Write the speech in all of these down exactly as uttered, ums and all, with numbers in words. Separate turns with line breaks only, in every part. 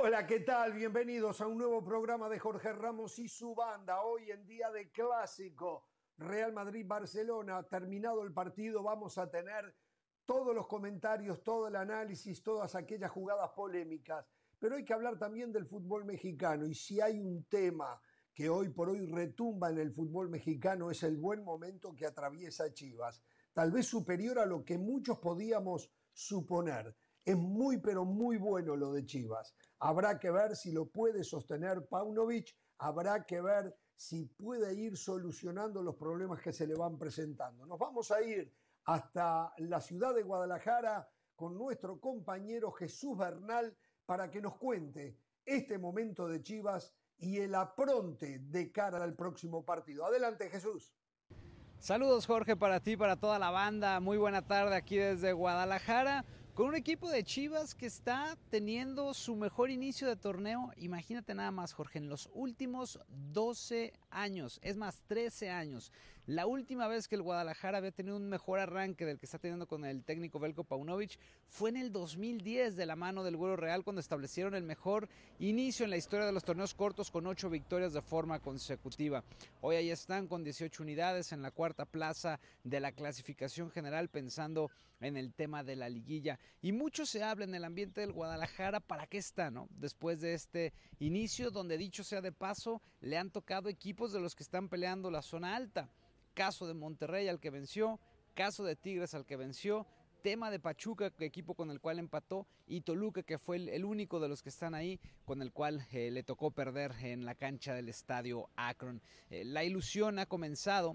Hola, ¿qué tal? Bienvenidos a un nuevo programa de Jorge Ramos y su banda. Hoy en día de clásico, Real Madrid-Barcelona. Terminado el partido, vamos a tener todos los comentarios, todo el análisis, todas aquellas jugadas polémicas. Pero hay que hablar también del fútbol mexicano. Y si hay un tema que hoy por hoy retumba en el fútbol mexicano, es el buen momento que atraviesa Chivas. Tal vez superior a lo que muchos podíamos suponer. Es muy, pero muy bueno lo de Chivas. Habrá que ver si lo puede sostener Paunovic, habrá que ver si puede ir solucionando los problemas que se le van presentando. Nos vamos a ir hasta la ciudad de Guadalajara con nuestro compañero Jesús Bernal para que nos cuente este momento de Chivas y el apronte de cara al próximo partido. Adelante, Jesús.
Saludos, Jorge, para ti, para toda la banda. Muy buena tarde aquí desde Guadalajara. Con un equipo de Chivas que está teniendo su mejor inicio de torneo, imagínate nada más, Jorge, en los últimos doce años, es más, trece años. La última vez que el Guadalajara había tenido un mejor arranque del que está teniendo con el técnico Veljko Paunovic fue en el dos mil diez, de la mano del Güero Real, cuando establecieron el mejor inicio en la historia de los torneos cortos con ocho victorias de forma consecutiva. Hoy ahí están con dieciocho unidades en la cuarta plaza de la clasificación general, pensando en el tema de la liguilla. Y mucho se habla en el ambiente del Guadalajara, ¿para qué está, no? Después de este inicio, donde dicho sea de paso, le han tocado equipos de los que están peleando la zona alta. Caso de Monterrey al que venció, caso de Tigres al que venció, tema de Pachuca, equipo con el cual empató, y Toluca, que fue el, el único de los que están ahí, con el cual eh, le tocó perder en la cancha del estadio Akron. Eh, la ilusión ha comenzado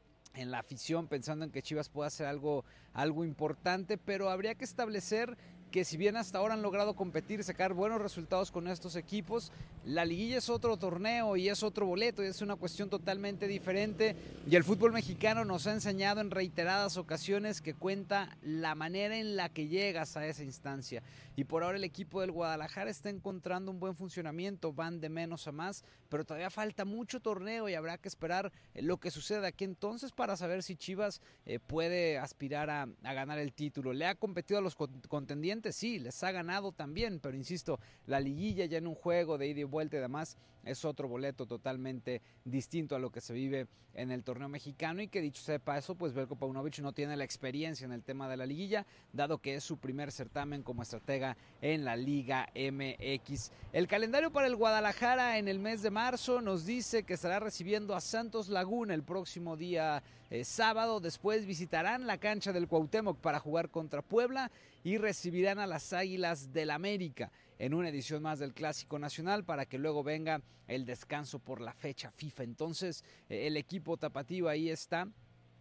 en la afición, pensando en que Chivas pueda hacer algo, algo importante, pero habría que establecer que si bien hasta ahora han logrado competir, sacar buenos resultados con estos equipos, la liguilla es otro torneo y es otro boleto y es una cuestión totalmente diferente, y el fútbol mexicano nos ha enseñado en reiteradas ocasiones que cuenta la manera en la que llegas a esa instancia, y por ahora el equipo del Guadalajara está encontrando un buen funcionamiento, van de menos a más, pero todavía falta mucho torneo y habrá que esperar lo que suceda aquí entonces para saber si Chivas eh, puede aspirar a, a ganar el título. Le ha competido a los contendientes, sí, les ha ganado también, pero insisto, la liguilla ya en un juego de ida y vuelta y demás es otro boleto totalmente distinto a lo que se vive en el torneo mexicano, y que dicho sea de paso, pues Veljko Paunovic no tiene la experiencia en el tema de la liguilla, dado que es su primer certamen como estratega en la Liga M X. El calendario para el Guadalajara en el mes de marzo nos dice que estará recibiendo a Santos Laguna el próximo día eh, sábado, después visitarán la cancha del Cuauhtémoc para jugar contra Puebla y recibirán a las Águilas del América en una edición más del Clásico Nacional, para que luego venga el descanso por la fecha FIFA. Entonces eh, el equipo tapatío ahí está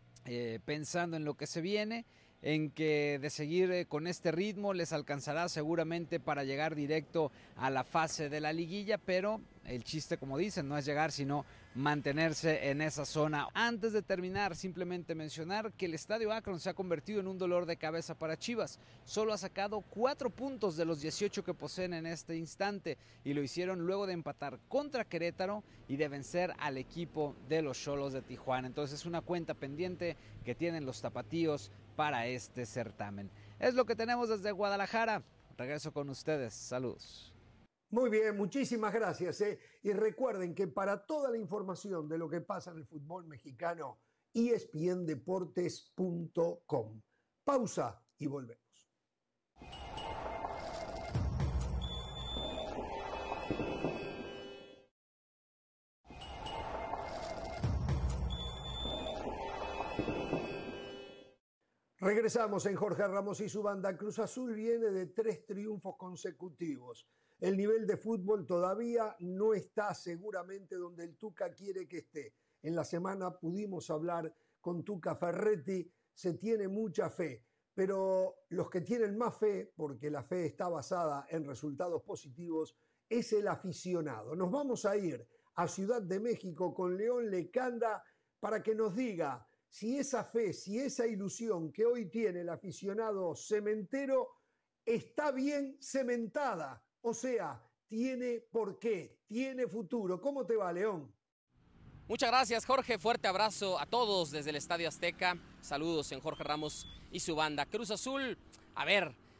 eh, pensando en lo que se viene, en que de seguir eh, con este ritmo les alcanzará seguramente para llegar directo a la fase de la liguilla, pero el chiste, como dicen, no es llegar, sino mantenerse en esa zona. Antes de terminar, simplemente mencionar que el estadio Akron se ha convertido en un dolor de cabeza para Chivas. Solo ha sacado cuatro puntos de los dieciocho que poseen en este instante, y lo hicieron luego de empatar contra Querétaro y de vencer al equipo de los Xolos de Tijuana. Entonces es una cuenta pendiente que tienen los tapatíos para este certamen. Es lo que tenemos desde Guadalajara. Regreso con ustedes. Saludos.
Muy bien, muchísimas gracias. ¿eh? Y recuerden que para toda la información de lo que pasa en el fútbol mexicano, E S P N deportes punto com. Pausa y volvemos. Regresamos en Jorge Ramos y su banda. Cruz Azul viene de tres triunfos consecutivos. El nivel de fútbol todavía no está seguramente donde el Tuca quiere que esté. En la semana pudimos hablar con Tuca Ferretti, se tiene mucha fe, pero los que tienen más fe, porque la fe está basada en resultados positivos, es el aficionado. Nos vamos a ir a Ciudad de México con León Lecanda para que nos diga si esa fe, si esa ilusión que hoy tiene el aficionado cementero está bien cementada. O sea, tiene por qué, tiene futuro. ¿Cómo te va, León?
Muchas gracias, Jorge. Fuerte abrazo a todos desde el Estadio Azteca. Saludos en Jorge Ramos y su banda. Cruz Azul, a ver,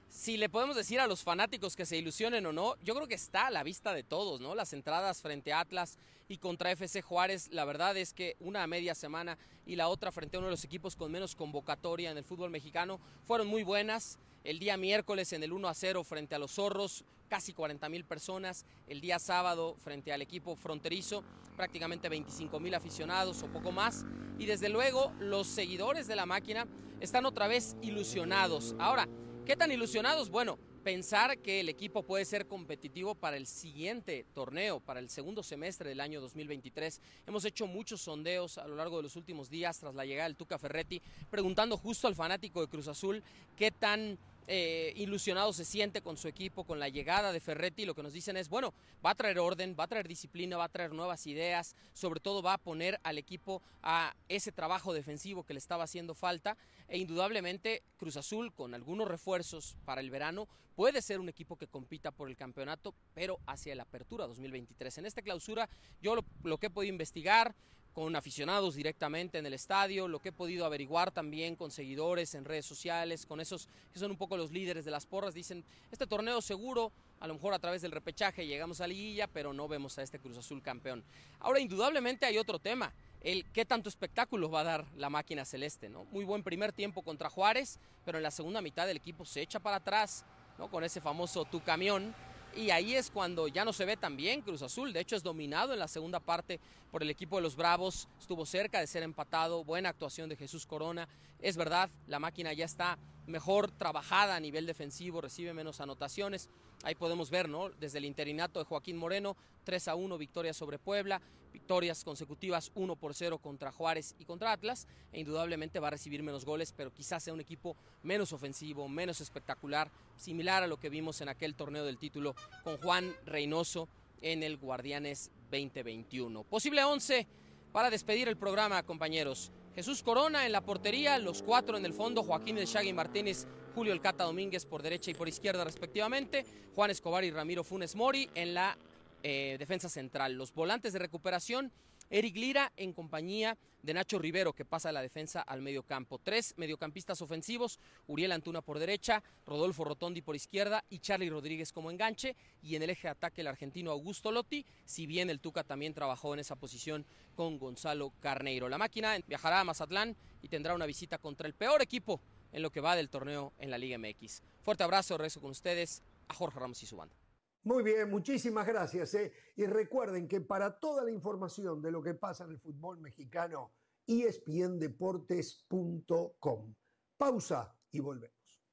Si le podemos decir a los fanáticos que se ilusionen o no, yo creo que está a la vista de todos, ¿no? Las entradas frente a Atlas y contra F C Juárez, la verdad es que una a media semana y la otra frente a uno de los equipos con menos convocatoria en el fútbol mexicano fueron muy buenas. El día miércoles en el uno a cero frente a los Zorros, casi cuarenta mil personas. El día sábado frente al equipo fronterizo, prácticamente veinticinco mil aficionados o poco más. Y desde luego los seguidores de la máquina están otra vez ilusionados. Ahora, ¿qué tan ilusionados? Bueno, pensar que el equipo puede ser competitivo para el siguiente torneo, para el segundo semestre del año dos mil veintitrés. Hemos hecho muchos sondeos a lo largo de los últimos días tras la llegada del Tuca Ferretti, preguntando justo al fanático de Cruz Azul qué tan eh, ilusionado se siente con su equipo, con la llegada de Ferretti. Lo que nos dicen es, bueno, va a traer orden, va a traer disciplina, va a traer nuevas ideas, sobre todo va a poner al equipo a ese trabajo defensivo que le estaba haciendo falta. E indudablemente Cruz Azul, con algunos refuerzos para el verano, puede ser un equipo que compita por el campeonato, pero hacia la apertura dos mil veintitrés. En esta clausura, yo lo, lo que he podido investigar con aficionados directamente en el estadio, lo que he podido averiguar también con seguidores en redes sociales, con esos que son un poco los líderes de las porras, dicen, este torneo seguro, a lo mejor a través del repechaje llegamos a liguilla, pero no vemos a este Cruz Azul campeón. Ahora, indudablemente hay otro tema, el qué tanto espectáculo va a dar la máquina celeste, ¿no? Muy buen primer tiempo contra Juárez, pero en la segunda mitad el equipo se echa para atrás, ¿no? Con ese famoso tu camión, y ahí es cuando ya no se ve tan bien Cruz Azul. De hecho es dominado en la segunda parte por el equipo de los Bravos, estuvo cerca de ser empatado, buena actuación de Jesús Corona. Es verdad, la máquina ya está mejor trabajada a nivel defensivo, recibe menos anotaciones. Ahí podemos ver, ¿no? Desde el interinato de Joaquín Moreno, tres a uno victoria sobre Puebla, victorias consecutivas uno por cero contra Juárez y contra Atlas, e indudablemente va a recibir menos goles, pero quizás sea un equipo menos ofensivo, menos espectacular, similar a lo que vimos en aquel torneo del título con Juan Reynoso en el Guardianes veinte veintiuno. Posible once para despedir el programa, compañeros. Jesús Corona en la portería, los cuatro en el fondo, Joaquín El Shaggy Martínez, Julio El Cata Domínguez por derecha y por izquierda respectivamente, Juan Escobar y Ramiro Funes Mori en la eh, defensa central. Los volantes de recuperación, Eric Lira en compañía de Nacho Rivero, que pasa de la defensa al medio campo. Tres mediocampistas ofensivos, Uriel Antuna por derecha, Rodolfo Rotondi por izquierda y Charly Rodríguez como enganche. Y en el eje de ataque el argentino Augusto Lotti, si bien el Tuca también trabajó en esa posición con Gonzalo Carneiro. La máquina viajará a Mazatlán y tendrá una visita contra el peor equipo en lo que va del torneo en la Liga M X. Fuerte abrazo, regreso con ustedes a Jorge Ramos y su banda.
Muy bien, muchísimas gracias. ¿eh? Y recuerden que para toda la información de lo que pasa en el fútbol mexicano, E S P N deportes punto com. Pausa y volvemos.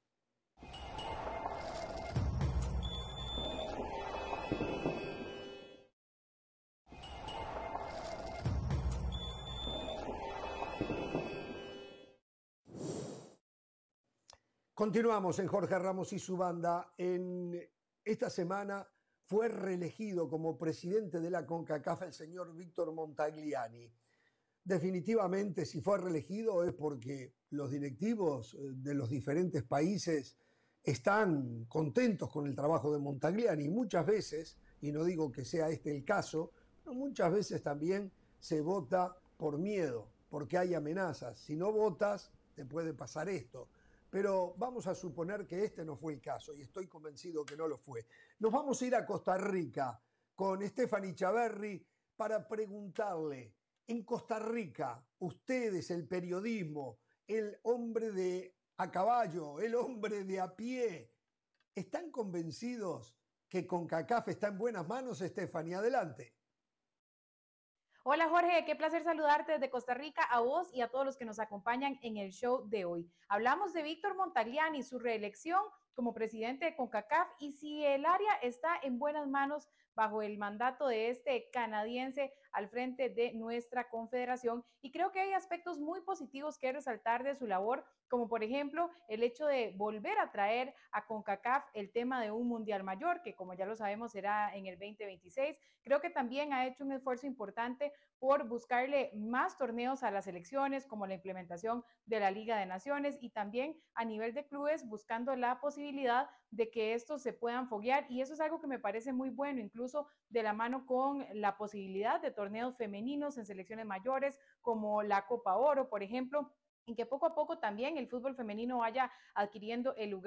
Continuamos en Jorge Ramos y su banda. En esta semana fue reelegido como presidente de la CONCACAF el señor Víctor Montagliani. Definitivamente, si fue reelegido es porque los directivos de los diferentes países están contentos con el trabajo de Montagliani. Muchas veces, y no digo que sea este el caso, pero muchas veces también se vota por miedo, porque hay amenazas. Si no votas, te puede pasar esto. Pero vamos a suponer que este no fue el caso y estoy convencido que no lo fue. Nos vamos a ir a Costa Rica con Stephanie Chaverri para preguntarle, en Costa Rica, ustedes, el periodismo, el hombre de a caballo, el hombre de a pie, ¿están convencidos que CONCACAF está en buenas manos, Stephanie? Adelante.
Hola Jorge, qué placer saludarte desde Costa Rica, a vos y a todos los que nos acompañan en el show de hoy. Hablamos de Víctor Montagliani, su reelección como presidente de CONCACAF y si el área está en buenas manos bajo el mandato de este canadiense al frente de nuestra confederación. Y creo que hay aspectos muy positivos que resaltar de su labor, como por ejemplo el hecho de volver a traer a CONCACAF el tema de un mundial mayor, que como ya lo sabemos será en el veinte veintiséis. Creo que también ha hecho un esfuerzo importante por buscarle más torneos a las selecciones, como la implementación de la Liga de Naciones y también a nivel de clubes buscando la posibilidad de que estos se puedan foguear, y eso es algo que me parece muy bueno, incluso de la mano con la posibilidad de torneos femeninos en selecciones mayores como la Copa Oro, por ejemplo, en que poco a poco también el fútbol femenino vaya adquiriendo el lugar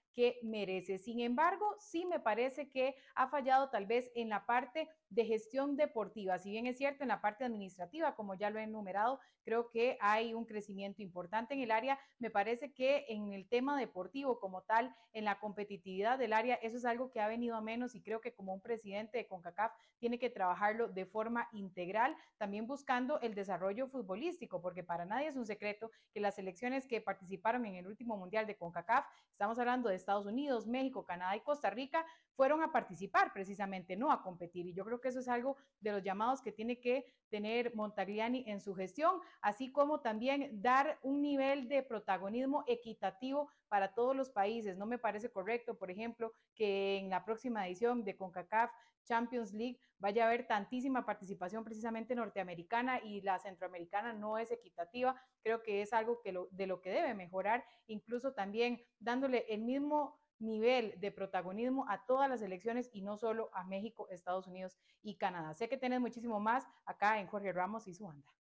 que merece. Sin embargo, sí me parece que ha fallado tal vez en la parte de gestión deportiva. Si bien es cierto, en la parte administrativa, como ya lo he enumerado, creo que hay un crecimiento importante en el área. Me parece que en el tema deportivo como tal, en la competitividad del área, eso es algo que ha venido a menos y creo que como un presidente de CONCACAF tiene que trabajarlo de forma integral, también buscando el desarrollo futbolístico, porque para nadie es un secreto que las selecciones que participaron en el último Mundial de CONCACAF, estamos hablando de Estados Unidos, México, Canadá y Costa Rica, fueron a participar precisamente, no a competir. Y yo creo que eso es algo de los llamados que tiene que tener Montagliani en su gestión, así como también dar un nivel de protagonismo equitativo para todos los países. No me parece correcto, por ejemplo, que en la próxima edición de CONCACAF Champions League vaya a haber tantísima participación precisamente norteamericana y la centroamericana no es equitativa. Creo que es algo que lo, de lo que debe mejorar, incluso también dándole el mismo nivel de protagonismo a todas las elecciones y no solo a México, Estados Unidos y Canadá. Sé que tenés muchísimo más acá en Jorge Ramos y su banda.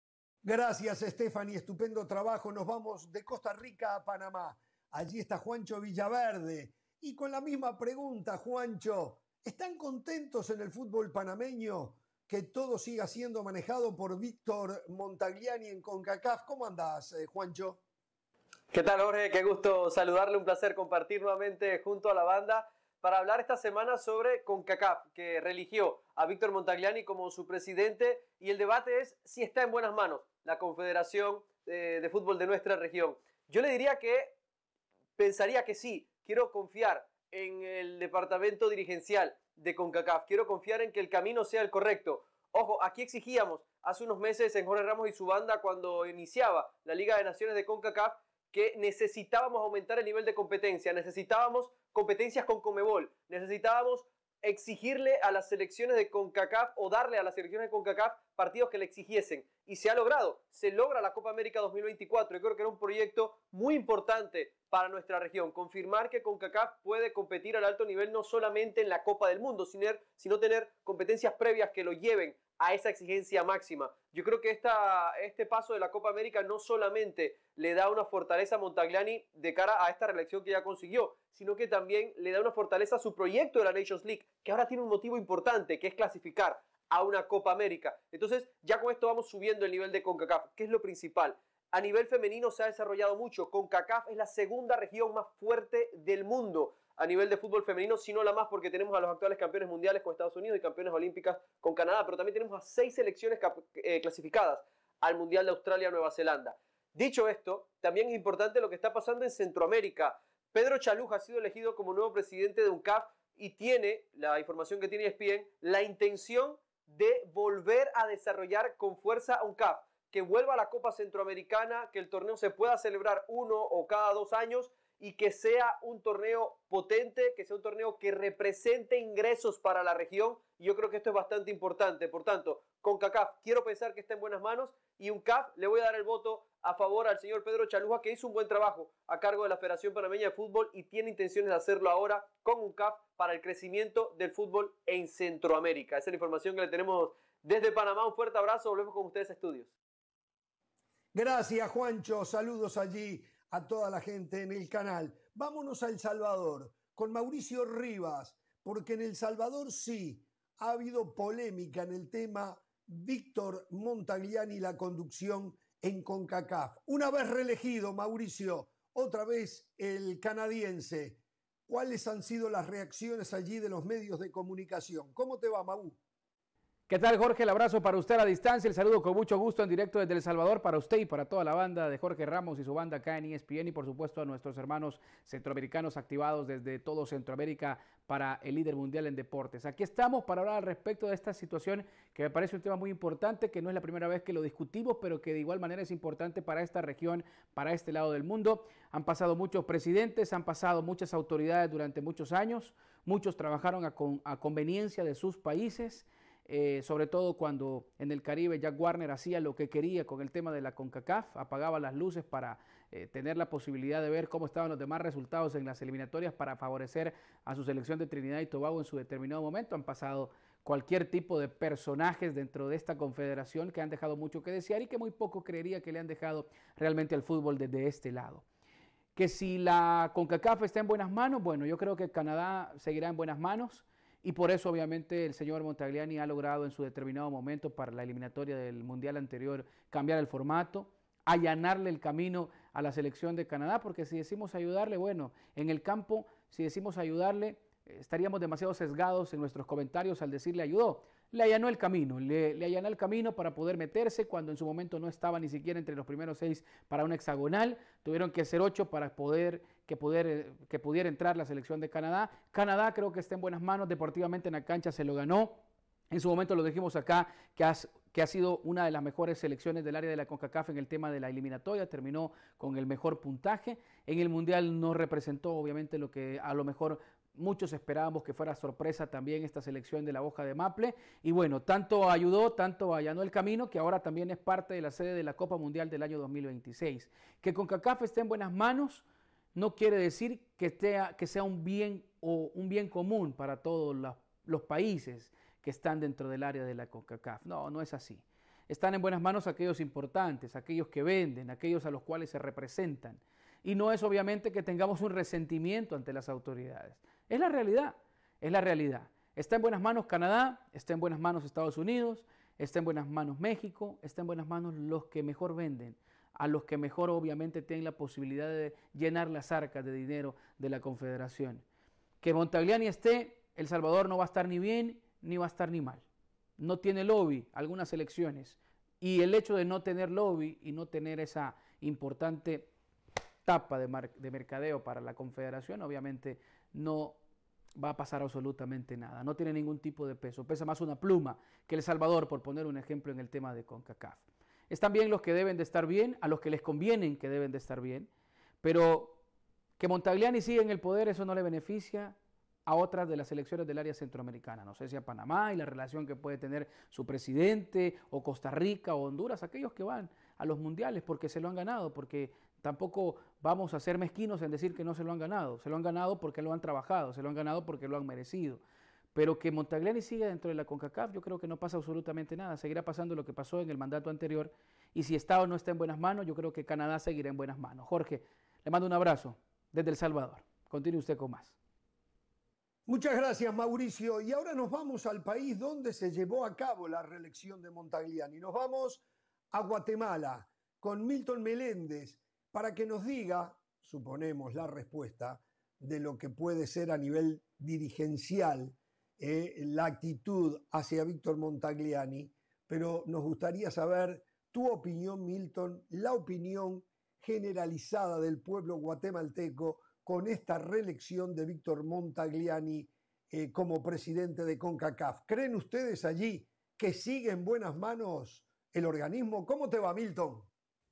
Gracias, Stephanie. Estupendo trabajo. Nos vamos de Costa Rica a Panamá. Allí está Juancho Villaverde. Y con la misma pregunta, Juancho, ¿están contentos en el fútbol panameño que todo siga siendo manejado por Víctor Montagliani en CONCACAF? ¿Cómo andás, eh, Juancho?
¿Qué tal, Jorge? Qué gusto saludarle, un placer compartir nuevamente junto a la banda para hablar esta semana sobre CONCACAF, que religió a Víctor Montagliani como su presidente, y el debate es si está en buenas manos la Confederación de, de Fútbol de nuestra región. Yo le diría que pensaría que sí, quiero confiar en el departamento dirigencial de CONCACAF, quiero confiar en que el camino sea el correcto. Ojo, aquí exigíamos hace unos meses en Jorge Ramos y su banda, cuando iniciaba la Liga de Naciones de CONCACAF, que necesitábamos aumentar el nivel de competencia, necesitábamos competencias con Conmebol, necesitábamos exigirle a las selecciones de CONCACAF o darle a las selecciones de CONCACAF partidos que le exigiesen. Y se ha logrado, se logra la Copa América dos mil veinticuatro. Yo creo que era un proyecto muy importante para nuestra región, confirmar que CONCACAF puede competir al alto nivel no solamente en la Copa del Mundo, sino tener competencias previas que lo lleven a esa exigencia máxima. Yo creo que esta, este paso de la Copa América no solamente le da una fortaleza a Montagliani de cara a esta reelección que ya consiguió, sino que también le da una fortaleza a su proyecto de la Nations League, que ahora tiene un motivo importante, que es clasificar a una Copa América. Entonces, ya con esto vamos subiendo el nivel de CONCACAF, que es lo principal. A nivel femenino se ha desarrollado mucho. CONCACAF es la segunda región más fuerte del mundo a nivel de fútbol femenino, si no la más, porque tenemos a los actuales campeones mundiales con Estados Unidos y campeones olímpicas con Canadá, pero también tenemos a seis selecciones eh, clasificadas al Mundial de Australia-Nueva Zelanda. Dicho esto, también es importante lo que está pasando en Centroamérica. Pedro Chaluja ha sido elegido como nuevo presidente de UNCAF y tiene, la información que tiene E S P N, la intención de volver a desarrollar con fuerza UNCAF, que vuelva a la Copa Centroamericana, que el torneo se pueda celebrar uno o cada dos años y que sea un torneo potente, que sea un torneo que represente ingresos para la región. Y yo creo que esto es bastante importante. Por tanto, CONCACAF quiero pensar que está en buenas manos, y UNCAF le voy a dar el voto a favor al señor Pedro Chaluja, que hizo un buen trabajo a cargo de la Federación Panameña de Fútbol y tiene intenciones de hacerlo ahora con UNCAF para el crecimiento del fútbol en Centroamérica. Esa es la información que le tenemos desde Panamá. Un fuerte abrazo, volvemos con ustedes a estudios.
Gracias, Juancho. Saludos allí a toda la gente en el canal. Vámonos a El Salvador con Mauricio Rivas, porque en El Salvador sí ha habido polémica en el tema Víctor Montagliani y la conducción en CONCACAF. Una vez reelegido, Mauricio, otra vez el canadiense. ¿Cuáles han sido las reacciones allí de los medios de comunicación? ¿Cómo te va, Mau?
¿Qué tal, Jorge? El abrazo para usted a la distancia, el saludo con mucho gusto en directo desde El Salvador para usted y para toda la banda de Jorge Ramos y su banda acá en E S P N, y por supuesto a nuestros hermanos centroamericanos activados desde todo Centroamérica para el líder mundial en deportes. Aquí estamos para hablar al respecto de esta situación que me parece un tema muy importante, que no es la primera vez que lo discutimos, pero que de igual manera es importante para esta región, para este lado del mundo. Han pasado muchos presidentes, han pasado muchas autoridades durante muchos años, muchos trabajaron a, con, a conveniencia de sus países. Eh, sobre todo cuando en el Caribe Jack Warner hacía lo que quería con el tema de la CONCACAF, apagaba las luces para eh, tener la posibilidad de ver cómo estaban los demás resultados en las eliminatorias para favorecer a su selección de Trinidad y Tobago en su determinado momento. Han pasado cualquier tipo de personajes dentro de esta confederación que han dejado mucho que desear y que muy poco creería que le han dejado realmente al fútbol desde este lado. Que si la CONCACAF está en buenas manos, bueno, yo creo que Canadá seguirá en buenas manos y por eso obviamente el señor Montagliani ha logrado en su determinado momento para la eliminatoria del Mundial anterior cambiar el formato, allanarle el camino a la selección de Canadá, porque si decimos ayudarle, bueno, en el campo, si decimos ayudarle, estaríamos demasiado sesgados en nuestros comentarios al decirle ayudó. Le allanó el camino, le, le allanó el camino para poder meterse cuando en su momento no estaba ni siquiera entre los primeros seis para un hexagonal. Tuvieron que ser ocho para poder que, poder, que pudiera entrar la selección de Canadá. Canadá creo que está en buenas manos, deportivamente en la cancha se lo ganó. En su momento lo dijimos acá, que, has, que ha sido una de las mejores selecciones del área de la CONCACAF en el tema de la eliminatoria, terminó con el mejor puntaje. En el Mundial no representó obviamente lo que a lo mejor muchos esperábamos que fuera sorpresa también esta selección de la hoja de Maple. Y bueno, tanto ayudó, tanto allanó el camino, que ahora también es parte de la sede de la Copa Mundial del año dos mil veintiséis. Que CONCACAF esté en buenas manos no quiere decir que, sea, que sea un bien, o un bien común para todos los, los países que están dentro del área de la CONCACAF. No, no es así. Están en buenas manos aquellos importantes, aquellos que venden, aquellos a los cuales se representan. Y no es obviamente que tengamos un resentimiento ante las autoridades. Es la realidad, es la realidad. Está en buenas manos Canadá, está en buenas manos Estados Unidos, está en buenas manos México, está en buenas manos los que mejor venden, a los que mejor obviamente tienen la posibilidad de llenar las arcas de dinero de la Confederación. Que Montagliani esté, El Salvador no va a estar ni bien ni va a estar ni mal. No tiene lobby algunas elecciones y el hecho de no tener lobby y no tener esa importante tapa de, mar de mercadeo para la Confederación obviamente no va a pasar absolutamente nada, no tiene ningún tipo de peso, pesa más una pluma que El Salvador, por poner un ejemplo en el tema de CONCACAF. Están bien los que deben de estar bien, a los que les convienen que deben de estar bien, pero que Montagliani siga en el poder, eso no le beneficia a otras de las elecciones del área centroamericana, no sé si a Panamá y la relación que puede tener su presidente, o Costa Rica o Honduras, aquellos que van a los mundiales porque se lo han ganado, porque tampoco vamos a ser mezquinos en decir que no se lo han ganado, se lo han ganado porque lo han trabajado, se lo han ganado porque lo han merecido. Pero que Montagliani siga dentro de la CONCACAF, yo creo que no pasa absolutamente nada, seguirá pasando lo que pasó en el mandato anterior, y si está o no está en buenas manos, yo creo que Canadá seguirá en buenas manos. Jorge, le mando un abrazo desde El Salvador. Continúe usted con más.
Muchas gracias, Mauricio. Y ahora nos vamos al país donde se llevó a cabo la reelección de Montagliani. Nos vamos a Guatemala con Milton Meléndez para que nos diga, suponemos, la respuesta de lo que puede ser a nivel dirigencial eh, la actitud hacia Víctor Montagliani, pero nos gustaría saber tu opinión, Milton, la opinión generalizada del pueblo guatemalteco con esta reelección de Víctor Montagliani eh, como presidente de CONCACAF. ¿Creen ustedes allí que sigue en buenas manos el organismo? ¿Cómo te va, Milton?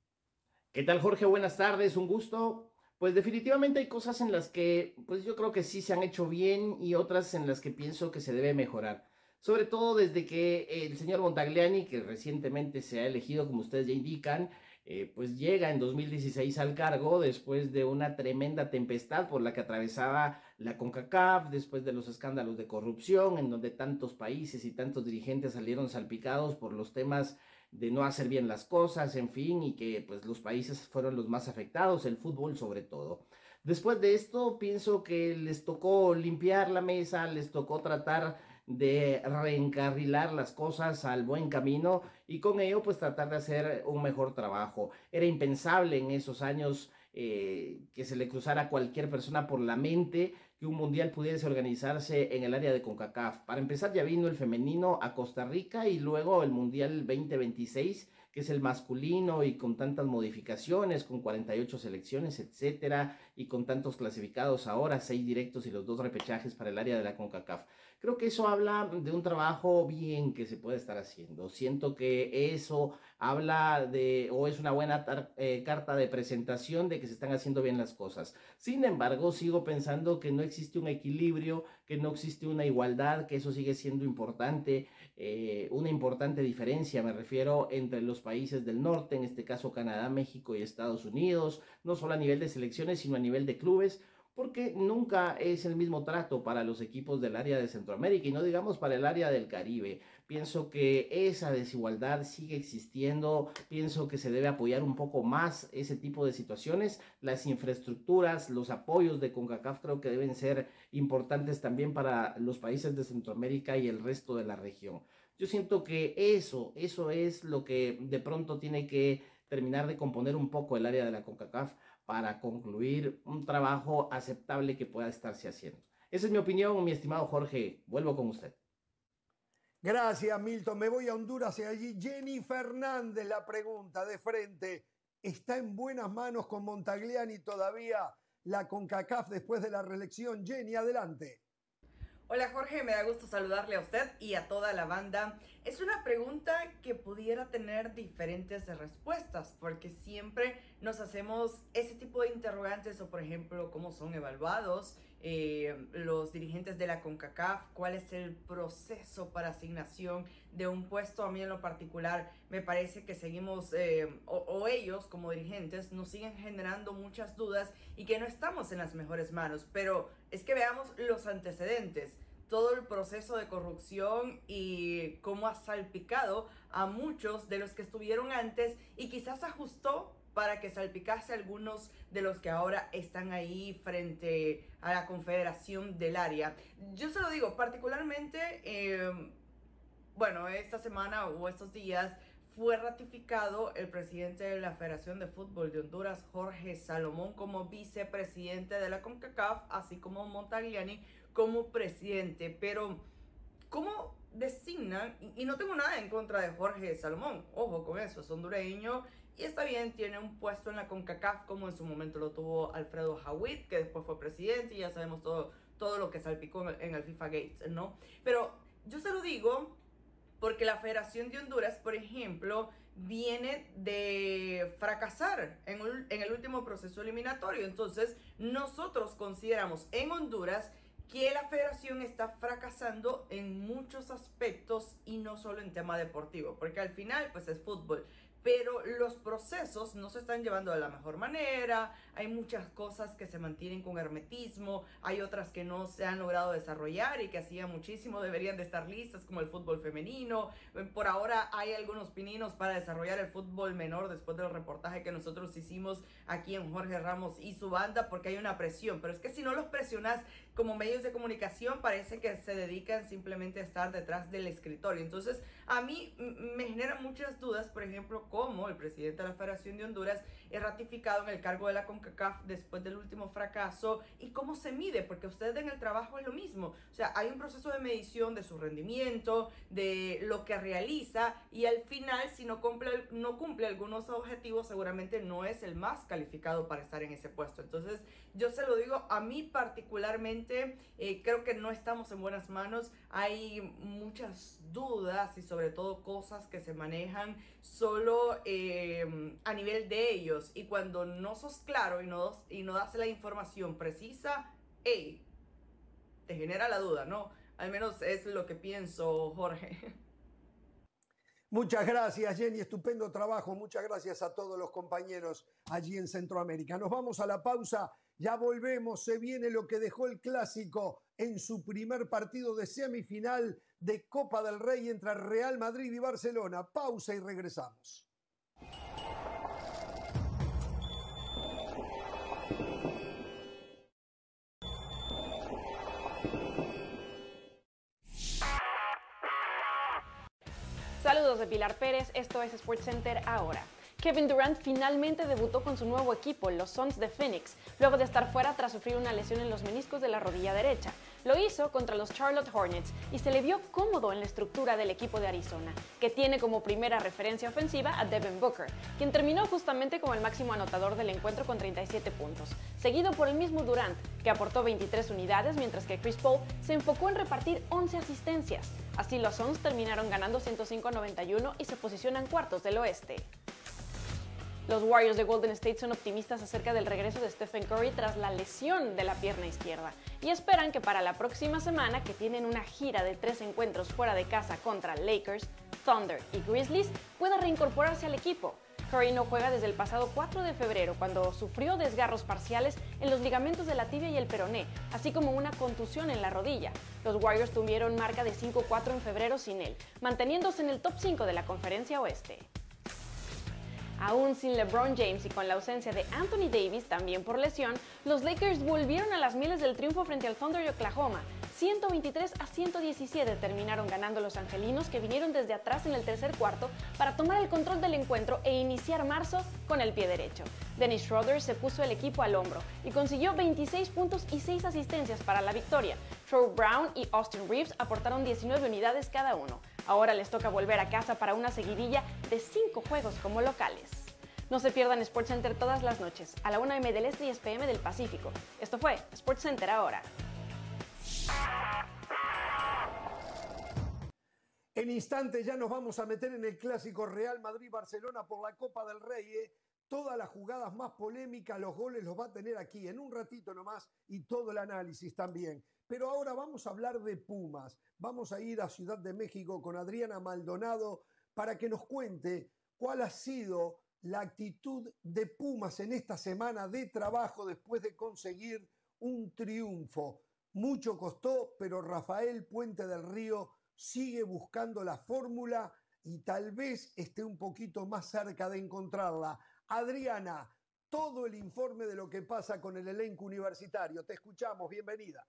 ¿Qué tal, Jorge? Buenas tardes, un gusto. Pues definitivamente hay cosas en las que pues yo creo que sí se han hecho bien y otras en las que pienso que se debe mejorar. Sobre todo desde que el señor Montagliani, que recientemente se ha elegido, como ustedes ya indican, Eh, pues llega en dos mil dieciséis al cargo después de una tremenda tempestad por la que atravesaba la CONCACAF, después de los escándalos de corrupción, en donde tantos países y tantos dirigentes salieron salpicados por los temas de no hacer bien las cosas, en fin, y que pues los países fueron los más afectados, el fútbol sobre todo. Después de esto, pienso que les tocó limpiar la mesa, les tocó tratar de reencarrilar las cosas al buen camino y con ello pues tratar de hacer un mejor trabajo. Era impensable en esos años eh, que se le cruzara a cualquier persona por la mente que un mundial pudiese organizarse en el área de CONCACAF. Para empezar ya vino el femenino a Costa Rica y luego el mundial veinte veintiséis, que es el masculino y con tantas modificaciones, con cuarenta y ocho selecciones, etcétera, y con tantos clasificados ahora, seis directos y los dos repechajes para el área de la CONCACAF. Creo que eso habla de un trabajo bien que se puede estar haciendo. Siento que eso habla de, o es una buena tar, eh, carta de presentación de que se están haciendo bien las cosas. Sin embargo, sigo pensando que no existe un equilibrio, que no existe una igualdad, que eso sigue siendo importante, eh, una importante diferencia, me refiero, entre los países del norte, en este caso Canadá, México y Estados Unidos, no solo a nivel de selecciones, sino a nivel de clubes, porque nunca es el mismo trato para los equipos del área de Centroamérica y no digamos para el área del Caribe. Pienso que esa desigualdad sigue existiendo, pienso que se debe apoyar un poco más ese tipo de situaciones. Las infraestructuras, los apoyos de CONCACAF creo que deben ser importantes también para los países de Centroamérica y el resto de la región. Yo siento que eso, eso es lo que de pronto tiene que terminar de componer un poco el área de la CONCACAF para concluir un trabajo aceptable que pueda estarse haciendo. Esa es mi opinión, mi estimado Jorge. Vuelvo con usted.
Gracias, Milton. Me voy a Honduras y allí Jenny Fernández la pregunta de frente. ¿Está en buenas manos con Montagliani todavía la CONCACAF después de la reelección? Jenny, adelante.
Hola Jorge, me da gusto saludarle a usted y a toda la banda. Es una pregunta que pudiera tener diferentes respuestas, porque siempre nos hacemos ese tipo de interrogantes, o por ejemplo, cómo son evaluados eh, los dirigentes de la CONCACAF, cuál es el proceso para asignación de un puesto. A mí en lo particular me parece que seguimos, eh, o, o ellos como dirigentes nos siguen generando muchas dudas y que no estamos en las mejores manos, pero es que veamos los antecedentes. Todo el proceso de corrupción y cómo ha salpicado a muchos de los que estuvieron antes y quizás ajustó para que salpicase a algunos de los que ahora están ahí frente a la confederación del área. Yo se lo digo, particularmente, eh, bueno, esta semana o estos días fue ratificado el presidente de la Federación de Fútbol de Honduras, Jorge Salomón, como vicepresidente de la CONCACAF, así como Montagliani como presidente. Pero, ¿cómo designan? Y no tengo nada en contra de Jorge Salomón, ojo con eso, es hondureño y está bien, tiene un puesto en la CONCACAF como en su momento lo tuvo Alfredo Jawid, que después fue presidente y ya sabemos todo, todo lo que salpicó en el FIFA Gate, ¿no? Pero yo se lo digo porque la Federación de Honduras, por ejemplo, viene de fracasar en, un, en el último proceso eliminatorio. Entonces, nosotros consideramos en Honduras que la federación está fracasando en muchos aspectos y no solo en tema deportivo, porque al final pues es fútbol. Pero los procesos no se están llevando de la mejor manera, hay muchas cosas que se mantienen con hermetismo, hay otras que no se han logrado desarrollar y que hacía muchísimo deberían de estar listas, como el fútbol femenino. Por ahora hay algunos pininos para desarrollar el fútbol menor después del reportaje que nosotros hicimos aquí en Jorge Ramos y su banda, porque hay una presión, pero es que si no los presionas como medios de comunicación parece que se dedican simplemente a estar detrás del escritorio. Entonces a mí me generan muchas dudas, por ejemplo, cómo el presidente de la Federación de Honduras es ratificado en el cargo de la CONCACAF después del último fracaso y cómo se mide, porque usted en el trabajo es lo mismo. O sea, hay un proceso de medición de su rendimiento, de lo que realiza y al final si no cumple, no cumple algunos objetivos seguramente no es el más calificado para estar en ese puesto. Entonces yo se lo digo, a mí particularmente eh, creo que no estamos en buenas manos. Hay muchas dudas y sobre todo cosas que se manejan solo eh, a nivel de ellos, y cuando no sos claro y no, y no das la información precisa, hey, te genera la duda, ¿no? Al menos es lo que pienso, Jorge.
Muchas gracias, Jenny, estupendo trabajo. Muchas gracias a todos los compañeros allí en Centroamérica. Nos vamos a la pausa, ya volvemos. Se viene lo que dejó el Clásico en su primer partido de semifinal de Copa del Rey entre Real Madrid y Barcelona. Pausa y regresamos.
Saludos de Pilar Pérez, esto es SportsCenter ahora. Kevin Durant finalmente debutó con su nuevo equipo, los Suns de Phoenix, luego de estar fuera tras sufrir una lesión en los meniscos de la rodilla derecha. Lo hizo contra los Charlotte Hornets y se le vio cómodo en la estructura del equipo de Arizona, que tiene como primera referencia ofensiva a Devin Booker, quien terminó justamente como el máximo anotador del encuentro con treinta y siete puntos, seguido por el mismo Durant, que aportó veintitrés unidades, mientras que Chris Paul se enfocó en repartir once asistencias. Así los Suns terminaron ganando ciento cinco a noventa y uno y se posicionan cuartos del oeste. Los Warriors de Golden State son optimistas acerca del regreso de Stephen Curry tras la lesión de la pierna izquierda y esperan que para la próxima semana, que tienen una gira de tres encuentros fuera de casa contra Lakers, Thunder y Grizzlies, pueda reincorporarse al equipo. Curry no juega desde el pasado cuatro de febrero, cuando sufrió desgarros parciales en los ligamentos de la tibia y el peroné, así como una contusión en la rodilla. Los Warriors tuvieron marca de cinco cuatro en febrero sin él, manteniéndose en el top cinco de la Conferencia Oeste. Aún sin LeBron James y con la ausencia de Anthony Davis, también por lesión, los Lakers volvieron a las mieles del triunfo frente al Thunder de Oklahoma. ciento veintitrés a ciento diecisiete terminaron ganando los angelinos, que vinieron desde atrás en el tercer cuarto para tomar el control del encuentro e iniciar marzo con el pie derecho. Dennis Schroeder se puso el equipo al hombro y consiguió veintiséis puntos y seis asistencias para la victoria. Troy Brown y Austin Reeves aportaron diecinueve unidades cada uno. Ahora les toca volver a casa para una seguidilla de cinco juegos como locales. No se pierdan SportsCenter todas las noches, a la una eme del Este y diez pe eme del Pacífico. Esto fue SportsCenter ahora.
En instantes ya nos vamos a meter en el clásico Real Madrid-Barcelona por la Copa del Rey. ¿eh? Todas las jugadas más polémicas, los goles los va a tener aquí en un ratito nomás y todo el análisis también. Pero ahora vamos a hablar de Pumas. Vamos a ir a Ciudad de México con Adriana Maldonado para que nos cuente cuál ha sido la actitud de Pumas en esta semana de trabajo después de conseguir un triunfo. Mucho costó, pero Rafael Puente del Río sigue buscando la fórmula y tal vez esté un poquito más cerca de encontrarla. Adriana, todo el informe de lo que pasa con el elenco universitario. Te escuchamos, bienvenida.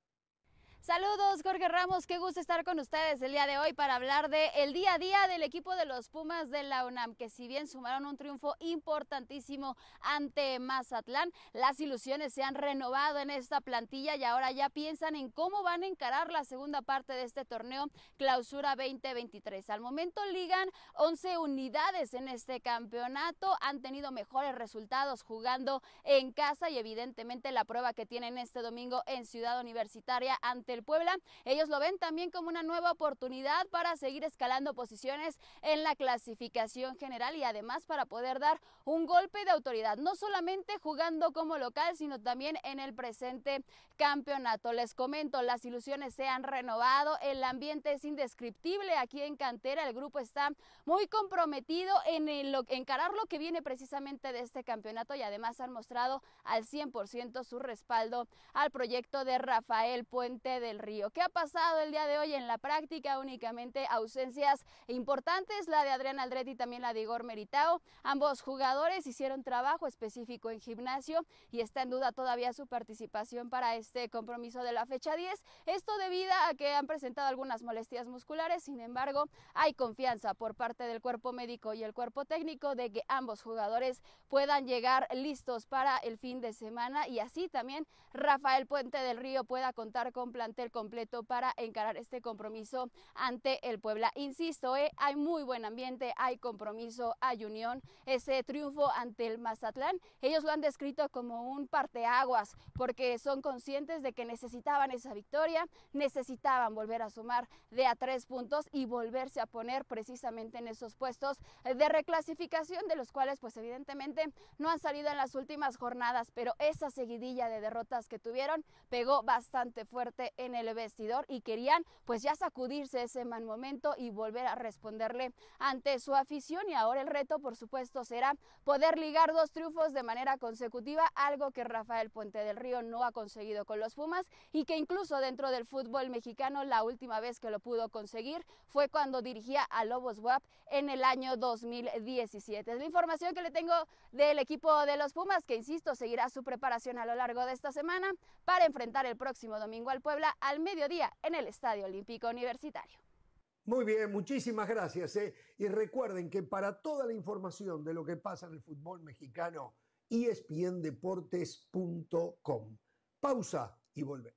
Saludos, Jorge Ramos, qué gusto estar con ustedes el día de hoy para hablar del día a día del equipo de los Pumas de la UNAM, que si bien sumaron un triunfo importantísimo ante Mazatlán, las ilusiones se han renovado en esta plantilla y ahora ya piensan en cómo van a encarar la segunda parte de este torneo Clausura veinte veintitrés. Al momento ligan once unidades en este campeonato, han tenido mejores resultados jugando en casa y evidentemente la prueba que tienen este domingo en Ciudad Universitaria ante el Puebla, ellos lo ven también como una nueva oportunidad para seguir escalando posiciones en la clasificación general y además para poder dar un golpe de autoridad, no solamente jugando como local, sino también en el presente campeonato. Les comento, las ilusiones se han renovado, el ambiente es indescriptible aquí en cantera, el grupo está muy comprometido en el, encarar lo que viene precisamente de este campeonato y además han mostrado al cien por ciento su respaldo al proyecto de Rafael Puente del Río. ¿Qué ha pasado el día de hoy en la práctica? Únicamente ausencias importantes, la de Adrián Aldrete y también la de Igor Meritao. Ambos jugadores hicieron trabajo específico en gimnasio y está en duda todavía su participación para este compromiso de la fecha diez. Esto debido a que han presentado algunas molestias musculares, sin embargo, hay confianza por parte del cuerpo médico y el cuerpo técnico de que ambos jugadores puedan llegar listos para el fin de semana y así también Rafael Puente del Río pueda contar con plantel completo para encarar este compromiso ante el Puebla. Insisto, eh, hay muy buen ambiente, hay compromiso, hay unión. Ese triunfo ante el Mazatlán, ellos lo han descrito como un parteaguas porque son conscientes de que necesitaban esa victoria, necesitaban volver a sumar de a tres puntos y volverse a poner precisamente en esos puestos de reclasificación de los cuales pues evidentemente no han salido en las últimas jornadas, pero esa seguidilla de derrotas que tuvieron pegó bastante fuerte en el vestidor y querían pues ya sacudirse ese mal momento y volver a responderle ante su afición y ahora el reto por supuesto será poder ligar dos triunfos de manera consecutiva, algo que Rafael Puente del Río no ha conseguido con los Pumas y que incluso dentro del fútbol mexicano la última vez que lo pudo conseguir fue cuando dirigía a Lobos W A P en el año dos mil diecisiete. Es la información que le tengo del equipo de los Pumas, que insisto seguirá su preparación a lo largo de esta semana para enfrentar el próximo domingo al Puebla al mediodía en el Estadio Olímpico Universitario.
Muy bien, muchísimas gracias. ¿eh? Y recuerden que para toda la información de lo que pasa en el fútbol mexicano, E S P N deportes punto com. Pausa y volvemos.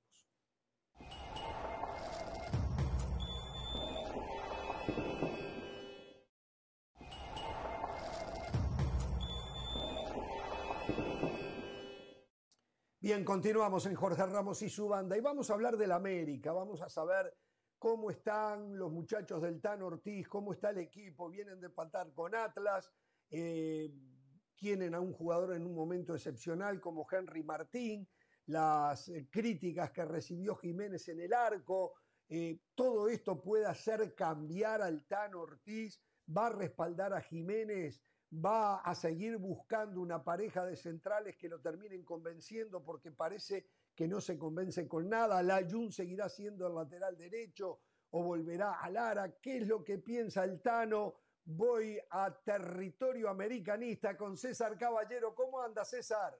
Bien, continuamos en Jorge Ramos y su banda y vamos a hablar del América, vamos a saber cómo están los muchachos del Tan Ortiz, cómo está el equipo, vienen de empatar con Atlas, eh, tienen a un jugador en un momento excepcional como Henry Martín, las eh, críticas que recibió Jiménez en el arco, eh, todo esto puede hacer cambiar al Tan Ortiz, va a respaldar a Jiménez, va a seguir buscando una pareja de centrales que lo terminen convenciendo, porque parece que no se convence con nada. Layún seguirá siendo el lateral derecho o volverá a Lara. ¿Qué es lo que piensa el Tano? Voy a territorio americanista con César Caballero. ¿Cómo anda, César?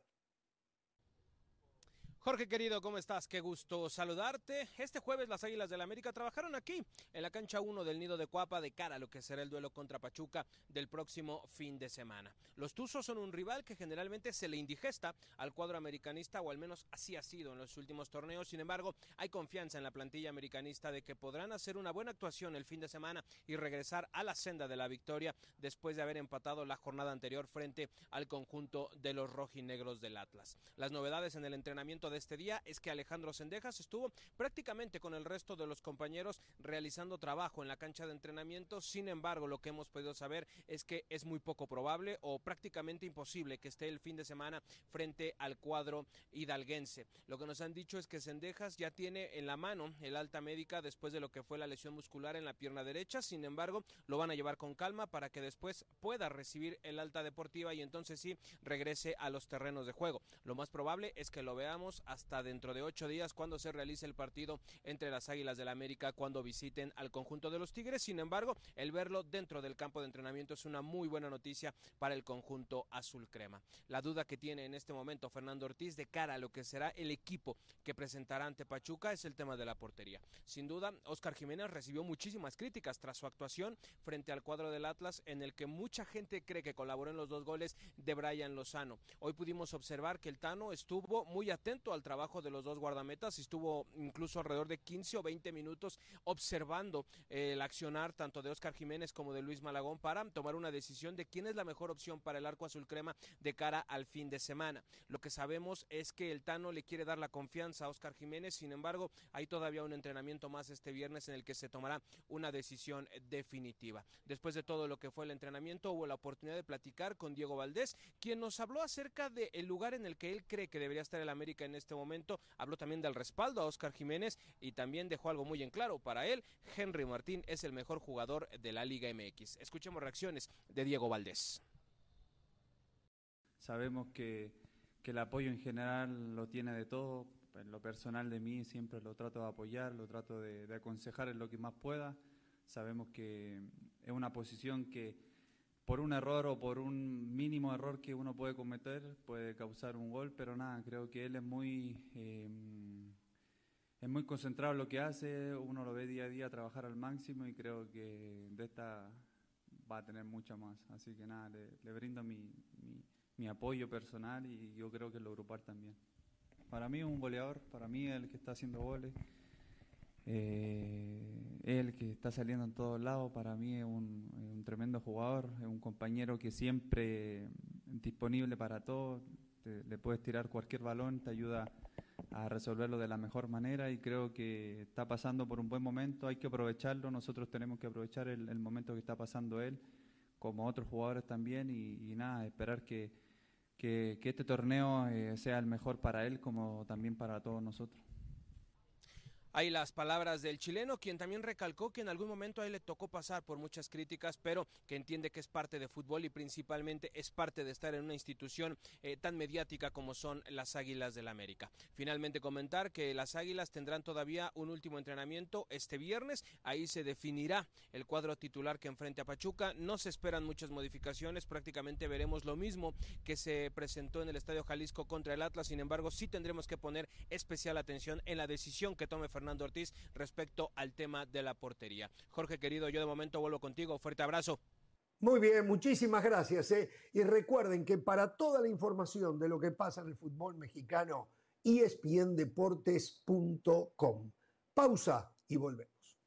Jorge querido, ¿cómo estás? Qué gusto saludarte. Este jueves las Águilas del América trabajaron aquí, en la cancha uno del Nido de Cuapa, de cara a lo que será el duelo contra Pachuca del próximo fin de semana. Los Tuzos son un rival que generalmente se le indigesta al cuadro americanista, o al menos así ha sido en los últimos torneos. Sin embargo, hay confianza en la plantilla americanista de que podrán hacer una buena actuación el fin de semana y regresar a la senda de la victoria después de haber empatado la jornada anterior frente al conjunto de los rojinegros del Atlas. Las novedades en el entrenamiento de este día es que Alejandro Zendejas estuvo prácticamente con el resto de los compañeros realizando trabajo en la cancha de entrenamiento. Sin embargo, lo que hemos podido saber es que es muy poco probable o prácticamente imposible que esté el fin de semana frente al cuadro hidalguense. Lo que nos han dicho es que Zendejas ya tiene en la mano el alta médica después de lo que fue la lesión muscular en la pierna derecha. Sin embargo, lo van a llevar con calma para que después pueda recibir el alta deportiva y entonces sí regrese a los terrenos de juego. Lo más probable es que lo veamos hasta dentro de ocho días, cuando se realice el partido entre las Águilas del América, cuando visiten al conjunto de los Tigres. Sin embargo, el verlo dentro del campo de entrenamiento es una muy buena noticia para el conjunto azul crema. La duda que tiene en este momento Fernando Ortiz de cara a lo que será el equipo que presentará ante Pachuca es el tema de la portería. Sin duda, Óscar Jiménez recibió muchísimas críticas tras su actuación frente al cuadro del Atlas, en el que mucha gente cree que colaboró en los dos goles de Brian Lozano. Hoy pudimos observar que el Tano estuvo muy atento al trabajo de los dos guardametas, estuvo incluso alrededor de quince o veinte minutos observando eh, el accionar tanto de Óscar Jiménez como de Luis Malagón para tomar una decisión de quién es la mejor opción para el arco azul crema de cara al fin de semana. Lo que sabemos es que el Tano le quiere dar la confianza a Óscar Jiménez. Sin embargo, hay todavía un entrenamiento más este viernes en el que se tomará una decisión definitiva. Después de todo lo que fue el entrenamiento, hubo la oportunidad de platicar con Diego Valdés, quien nos habló acerca del lugar en el que él cree que debería estar el América en este momento. Habló también del respaldo a Óscar Jiménez y también dejó algo muy en claro. Para él, Henry Martín es el mejor jugador de la Liga M X. Escuchemos reacciones de Diego Valdés.
Sabemos que, que el apoyo en general lo tiene de todo. En lo personal de mí siempre lo trato de apoyar, lo trato de, de aconsejar en lo que más pueda. Sabemos que es una posición que por un error o por un mínimo error que uno puede cometer puede causar un gol, pero nada, creo que él es muy eh, es muy concentrado en lo que hace, uno lo ve día a día trabajar al máximo y creo que de esta va a tener mucha más, así que nada, le, le brindo mi, mi, mi apoyo personal y yo creo que lo grupal también. Para mí es un goleador, para mí es el que está haciendo goles, eh, es el que está saliendo en todos lados, para mí es un, es un tremendo jugador, es un compañero que siempre disponible para todo, te, le puedes tirar cualquier balón, te ayuda a resolverlo de la mejor manera y creo que está pasando por un buen momento, hay que aprovecharlo, nosotros tenemos que aprovechar el, el momento que está pasando él, como otros jugadores también y, y nada, esperar que, que, que este torneo eh, sea el mejor para él como también para todos nosotros.
Hay las palabras del chileno, quien también recalcó que en algún momento a él le tocó pasar por muchas críticas, pero que entiende que es parte de fútbol y principalmente es parte de estar en una institución eh, tan mediática como son las Águilas del América. Finalmente comentar que las Águilas tendrán todavía un último entrenamiento este viernes, ahí se definirá el cuadro titular que enfrente a Pachuca, no se esperan muchas modificaciones, prácticamente veremos lo mismo que se presentó en el Estadio Jalisco contra el Atlas, sin embargo sí tendremos que poner especial atención en la decisión que tome Fernando Fernando Ortiz respecto al tema de la portería. Jorge querido, yo de momento vuelvo contigo, fuerte abrazo.
Muy bien, muchísimas gracias. ¿eh? Y recuerden que para toda la información de lo que pasa en el fútbol mexicano, E S P N deportes punto com. Pausa y volvemos.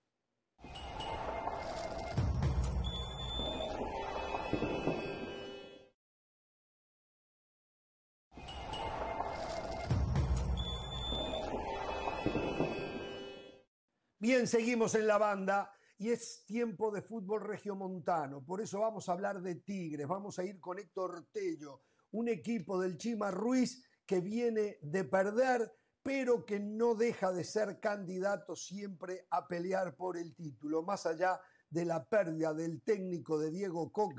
Bien, seguimos en la banda y es tiempo de fútbol regiomontano. Por eso vamos a hablar de Tigres. Vamos a ir con Héctor Tello, un equipo del Chima Ruiz que viene de perder, pero que no deja de ser candidato siempre a pelear por el título. Más allá de la pérdida del técnico de Diego Coca,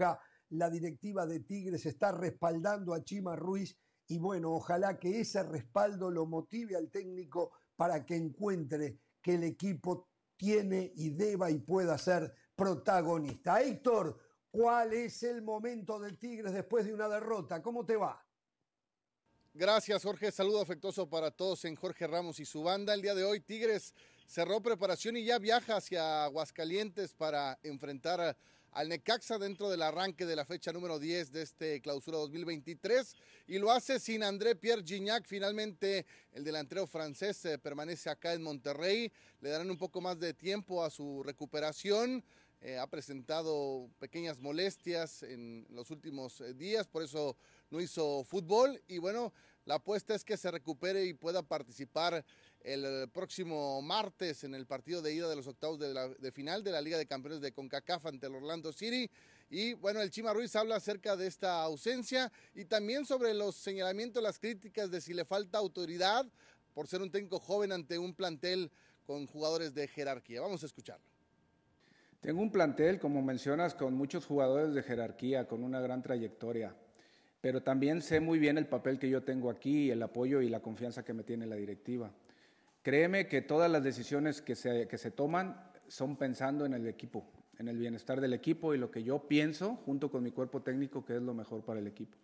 la directiva de Tigres está respaldando a Chima Ruiz y bueno, ojalá que ese respaldo lo motive al técnico para que encuentre que el equipo tiene y deba y pueda ser protagonista. Héctor, ¿cuál es el momento del Tigres después de una derrota? ¿Cómo te va?
Gracias, Jorge. Saludo afectuoso para todos en Jorge Ramos y su banda. El día de hoy Tigres cerró preparación y ya viaja hacia Aguascalientes para enfrentar a, al Necaxa dentro del arranque de la fecha número diez de este clausura dos mil veintitrés y lo hace sin André Pierre Gignac. Finalmente el delantero francés eh, permanece acá en Monterrey. Le darán un poco más de tiempo a su recuperación. Eh, ha presentado pequeñas molestias en los últimos eh, días, por eso no hizo fútbol y bueno, la apuesta es que se recupere y pueda participar el próximo martes en el partido de ida de los octavos de, la, de final de la Liga de Campeones de CONCACAF ante el Orlando City. Y bueno, el Chima Ruiz habla acerca de esta ausencia y también sobre los señalamientos, las críticas de si le falta autoridad por ser un técnico joven ante un plantel con jugadores de jerarquía. Vamos a escucharlo.
Tengo un plantel, como mencionas, con muchos jugadores de jerarquía, con una gran trayectoria, pero también sé muy bien el papel que yo tengo aquí, el apoyo y la confianza que me tiene la directiva. Créeme que todas las decisiones que se, que se toman son pensando en el equipo, en el bienestar del equipo y lo que yo pienso, junto con mi cuerpo técnico, que es lo mejor para el equipo.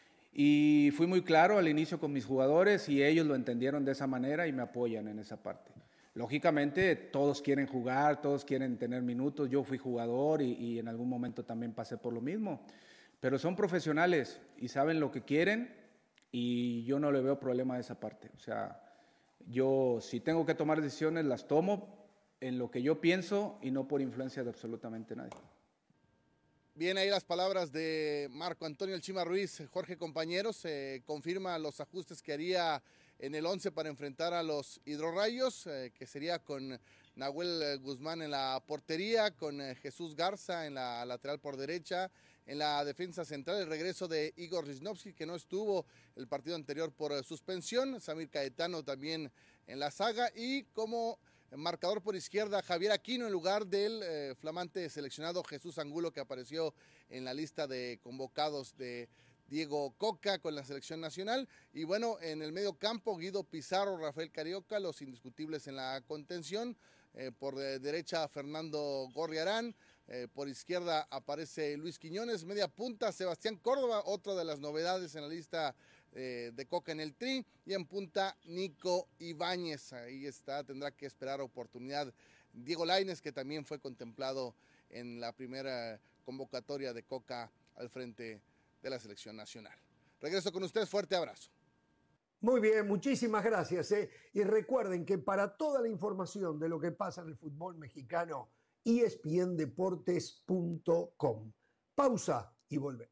Y fui muy claro al inicio con mis jugadores y ellos lo entendieron de esa manera y me apoyan en esa parte. Lógicamente todos quieren jugar, todos quieren tener minutos, yo fui jugador y, y en algún momento también pasé por lo mismo, pero son profesionales y saben lo que quieren y yo no le veo problema a esa parte. O sea, yo si tengo que tomar decisiones las tomo en lo que yo pienso y no por influencia de absolutamente nadie.
Bien, ahí las palabras de Marco Antonio El Chima Ruiz. Jorge, compañeros, se eh, confirma los ajustes que haría en el once para enfrentar a los Hidrorrayos, eh, que sería con Nahuel Guzmán en la portería, con eh, Jesús Garza en la lateral por derecha, en la defensa central el regreso de Igor Riznovsky, que no estuvo el partido anterior por eh, suspensión, Samir Caetano también en la saga, y como marcador por izquierda Javier Aquino en lugar del eh, flamante seleccionado Jesús Angulo, que apareció en la lista de convocados de Diego Coca con la selección nacional. Y bueno, en el medio campo Guido Pizarro, Rafael Carioca, los indiscutibles en la contención. Eh, por de derecha Fernando Gorriarán, eh, por izquierda aparece Luis Quiñones, media punta Sebastián Córdoba, otra de las novedades en la lista eh, de Coca en el Tri, y en punta Nico Ibáñez. Ahí está, tendrá que esperar oportunidad Diego Lainez, que también fue contemplado en la primera convocatoria de Coca al frente de la selección nacional. Regreso con ustedes, fuerte abrazo.
Muy bien, muchísimas gracias. ¿eh? Y recuerden que para toda la información de lo que pasa en el fútbol mexicano, E S P N deportes punto com. Pausa y volvemos.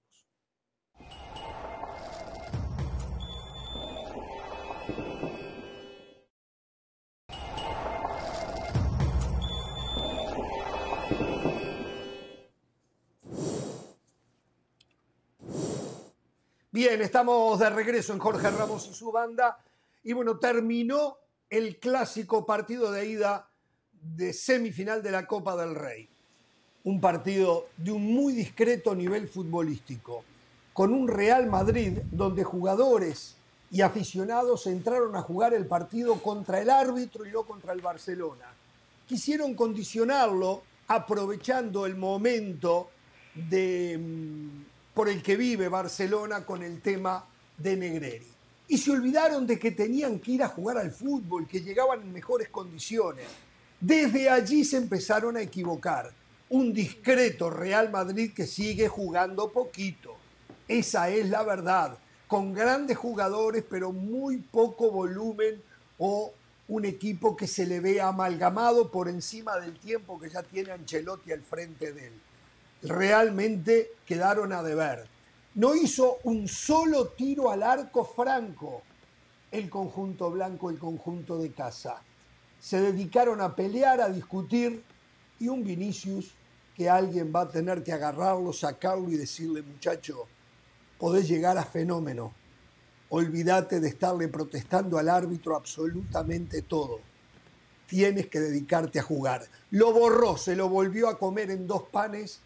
Bien, estamos de regreso en Jorge Ramos y su banda. Y bueno, terminó el clásico partido de ida de semifinal de la Copa del Rey. Un partido de un muy discreto nivel futbolístico, con un Real Madrid donde jugadores y aficionados entraron a jugar el partido contra el árbitro y no contra el Barcelona. Quisieron condicionarlo aprovechando el momento de... por el que vive Barcelona con el tema de Negreira. Y se olvidaron de que tenían que ir a jugar al fútbol, que llegaban en mejores condiciones. Desde allí se empezaron a equivocar. Un discreto Real Madrid que sigue jugando poquito. Esa es la verdad. Con grandes jugadores, pero muy poco volumen, o un equipo que se le ve amalgamado por encima del tiempo que ya tiene Ancelotti al frente de él. Realmente quedaron a deber. No hizo un solo tiro al arco franco el conjunto blanco, el conjunto de casa. Se dedicaron a pelear, a discutir, y un Vinicius que alguien va a tener que agarrarlo, sacarlo y decirle: muchacho, podés llegar a fenómeno. Olvídate de estarle protestando al árbitro absolutamente todo. Tienes que dedicarte a jugar. Lo borró, se lo volvió a comer en dos panes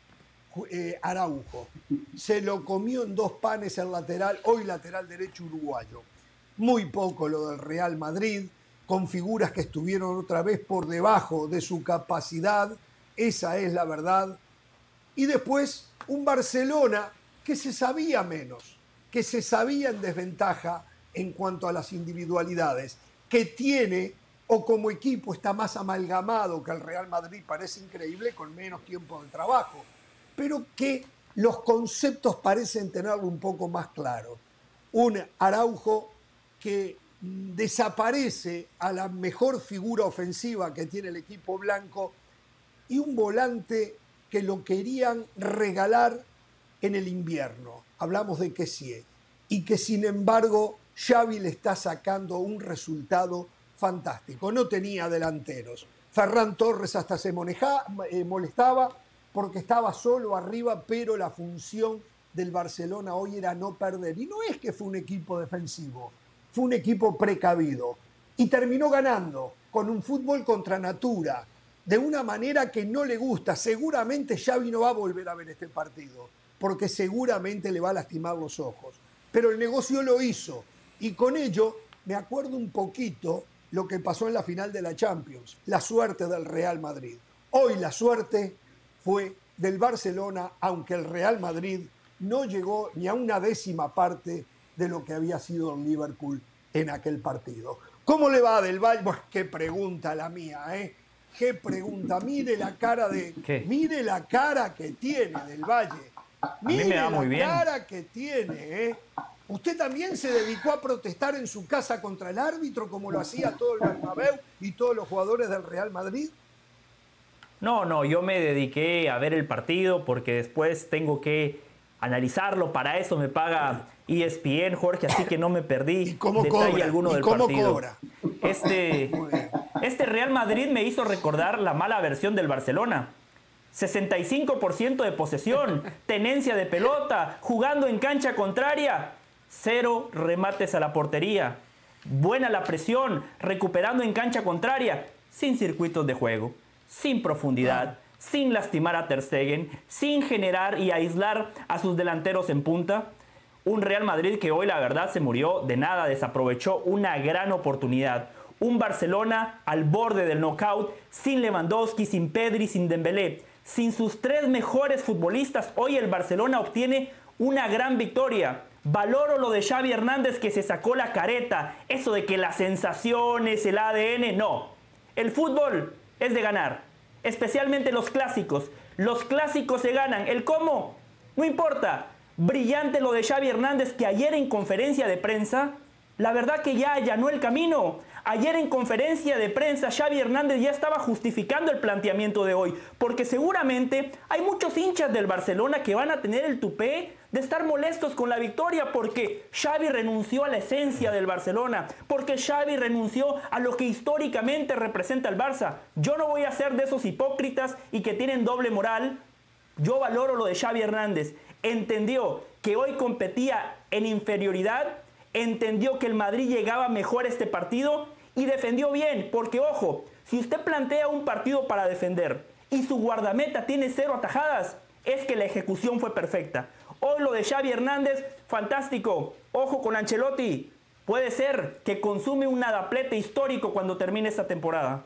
eh, Araujo. Se lo comió en dos panes el lateral, hoy lateral derecho uruguayo. Muy poco lo del Real Madrid, con figuras que estuvieron otra vez por debajo de su capacidad, esa es la verdad. Y después un Barcelona que se sabía menos, que se sabía en desventaja en cuanto a las individualidades, que tiene o como equipo está más amalgamado que el Real Madrid, parece increíble, con menos tiempo de trabajo, pero que los conceptos parecen tenerlo un poco más claro. Un Araujo que desaparece a la mejor figura ofensiva que tiene el equipo blanco y un volante que lo querían regalar en el invierno. Hablamos de Kessie y que sin embargo Xavi le está sacando un resultado fantástico. No tenía delanteros. Ferran Torres hasta se moneja, eh, molestaba porque estaba solo arriba, pero la función del Barcelona hoy era no perder. Y no es que fue un equipo defensivo, fue un equipo precavido. Y terminó ganando con un fútbol contra natura, de una manera que no le gusta. Seguramente Xavi no va a volver a ver este partido, porque seguramente le va a lastimar los ojos. Pero el negocio lo hizo. Y con ello me acuerdo un poquito lo que pasó en la final de la Champions, la suerte del Real Madrid. Hoy la suerte fue del Barcelona, aunque el Real Madrid no llegó ni a una décima parte de lo que había sido el Liverpool en aquel partido. ¿Cómo le va a Del Valle? Pues qué pregunta la mía, ¿eh? Qué pregunta. Mire la cara de,
¿Qué?
mire la cara que tiene Del Valle. Mire
A mí me va muy
la
bien.
cara que tiene, ¿eh? ¿Usted también se dedicó a protestar en su casa contra el árbitro como lo hacía todo el Bernabéu y todos los jugadores del Real Madrid?
No, no, yo me dediqué a ver el partido porque después tengo que analizarlo. Para eso me paga E S P N, Jorge, así que no me perdí
¿Y cómo
detalle
cobra?
alguno
¿Y
del
cómo
partido.
cobra?
Este, este Real Madrid me hizo recordar la mala versión del Barcelona. sesenta y cinco por ciento de posesión, tenencia de pelota, jugando en cancha contraria, cero remates a la portería. Buena la presión, recuperando en cancha contraria, sin circuitos de juego, sin profundidad, sin lastimar a Ter Stegen, sin generar y aislar a sus delanteros en punta. Un Real Madrid que hoy la verdad se murió de nada, desaprovechó una gran oportunidad. Un Barcelona al borde del knockout, sin Lewandowski, sin Pedri, sin Dembélé, sin sus tres mejores futbolistas. Hoy el Barcelona obtiene una gran victoria. Valoro lo de Xavi Hernández, que se sacó la careta, eso de que las sensaciones, el A D N, no. El fútbol es de ganar, especialmente los clásicos. Los clásicos se ganan. ¿El cómo? No importa. Brillante lo de Xavi Hernández, que ayer en conferencia de prensa, la verdad que ya allanó el camino. Ayer en conferencia de prensa Xavi Hernández ya estaba justificando el planteamiento de hoy, porque seguramente hay muchos hinchas del Barcelona que van a tener el tupé de estar molestos con la victoria, porque Xavi renunció a la esencia del Barcelona, porque Xavi renunció a lo que históricamente representa el Barça. Yo no voy a ser de esos hipócritas y que tienen doble moral. Yo valoro lo de Xavi Hernández. Entendió que hoy competía en inferioridad, entendió que el Madrid llegaba mejor a este partido y defendió bien, porque ojo, si usted plantea un partido para defender y su guardameta tiene cero atajadas, es que la ejecución fue perfecta. Hoy lo de Xavi Hernández, fantástico. Ojo con Ancelotti, puede ser que consume un nadaplete histórico cuando termine esta temporada.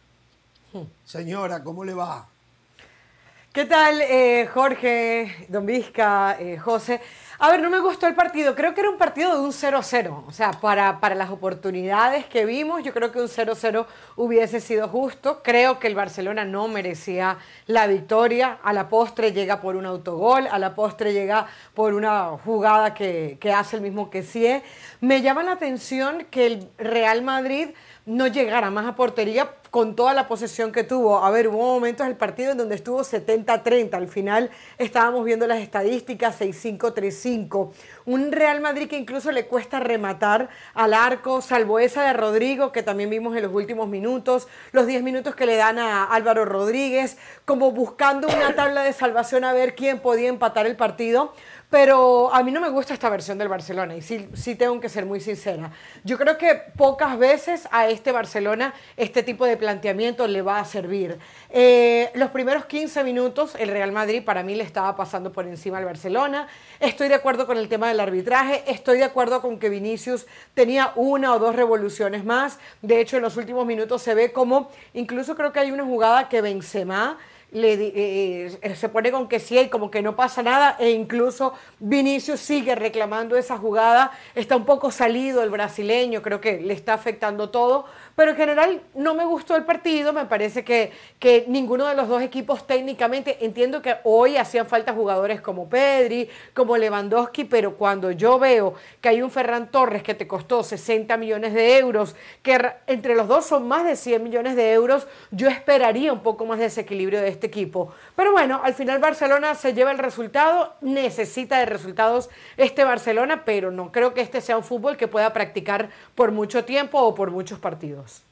Señora, ¿cómo le va?
¿Qué tal, eh, Jorge, Don Vizca, eh, José? A ver, no me gustó el partido. Creo que era un partido de un cero a cero. O sea, para, para las oportunidades que vimos, yo creo que un cero a cero hubiese sido justo. Creo que el Barcelona no merecía la victoria. A la postre llega por un autogol, a la postre llega por una jugada que, que hace el mismo Kessie. Me llama la atención que el Real Madrid no llegara más a portería con toda la posesión que tuvo. A ver, hubo momentos del partido en donde estuvo setenta a treinta. Al final estábamos viendo las estadísticas, seis cinco, tres cinco. Un Real Madrid que incluso le cuesta rematar al arco, salvo esa de Rodrigo, que también vimos en los últimos minutos, los diez minutos que le dan a Álvaro Rodríguez, como buscando una tabla de salvación a ver quién podía empatar el partido. pero a mí no me gusta esta versión del Barcelona y sí, sí tengo que ser muy sincera. Yo creo que pocas veces a este Barcelona este tipo de planteamiento le va a servir. Eh, los primeros quince minutos el Real Madrid para mí le estaba pasando por encima al Barcelona. Estoy de acuerdo con el tema del arbitraje, estoy de acuerdo con que Vinicius tenía una o dos revoluciones más. De hecho, en los últimos minutos se ve como, incluso creo que hay una jugada que Benzema Le, eh, se pone con que sí y como que no pasa nada, e incluso Vinicius sigue reclamando esa jugada. Está un poco salido el brasileño, creo que le está afectando todo, pero en general no me gustó el partido. Me parece que, que ninguno de los dos equipos técnicamente, entiendo que hoy hacían falta jugadores como Pedri, como Lewandowski, pero cuando yo veo que hay un Ferran Torres que te costó sesenta millones de euros, que entre los dos son más de cien millones de euros, yo esperaría un poco más de desequilibrio de este equipo. Pero bueno, al final Barcelona se lleva el resultado, necesita de resultados este Barcelona, pero no creo que este sea un fútbol que pueda practicar por mucho tiempo o por muchos partidos.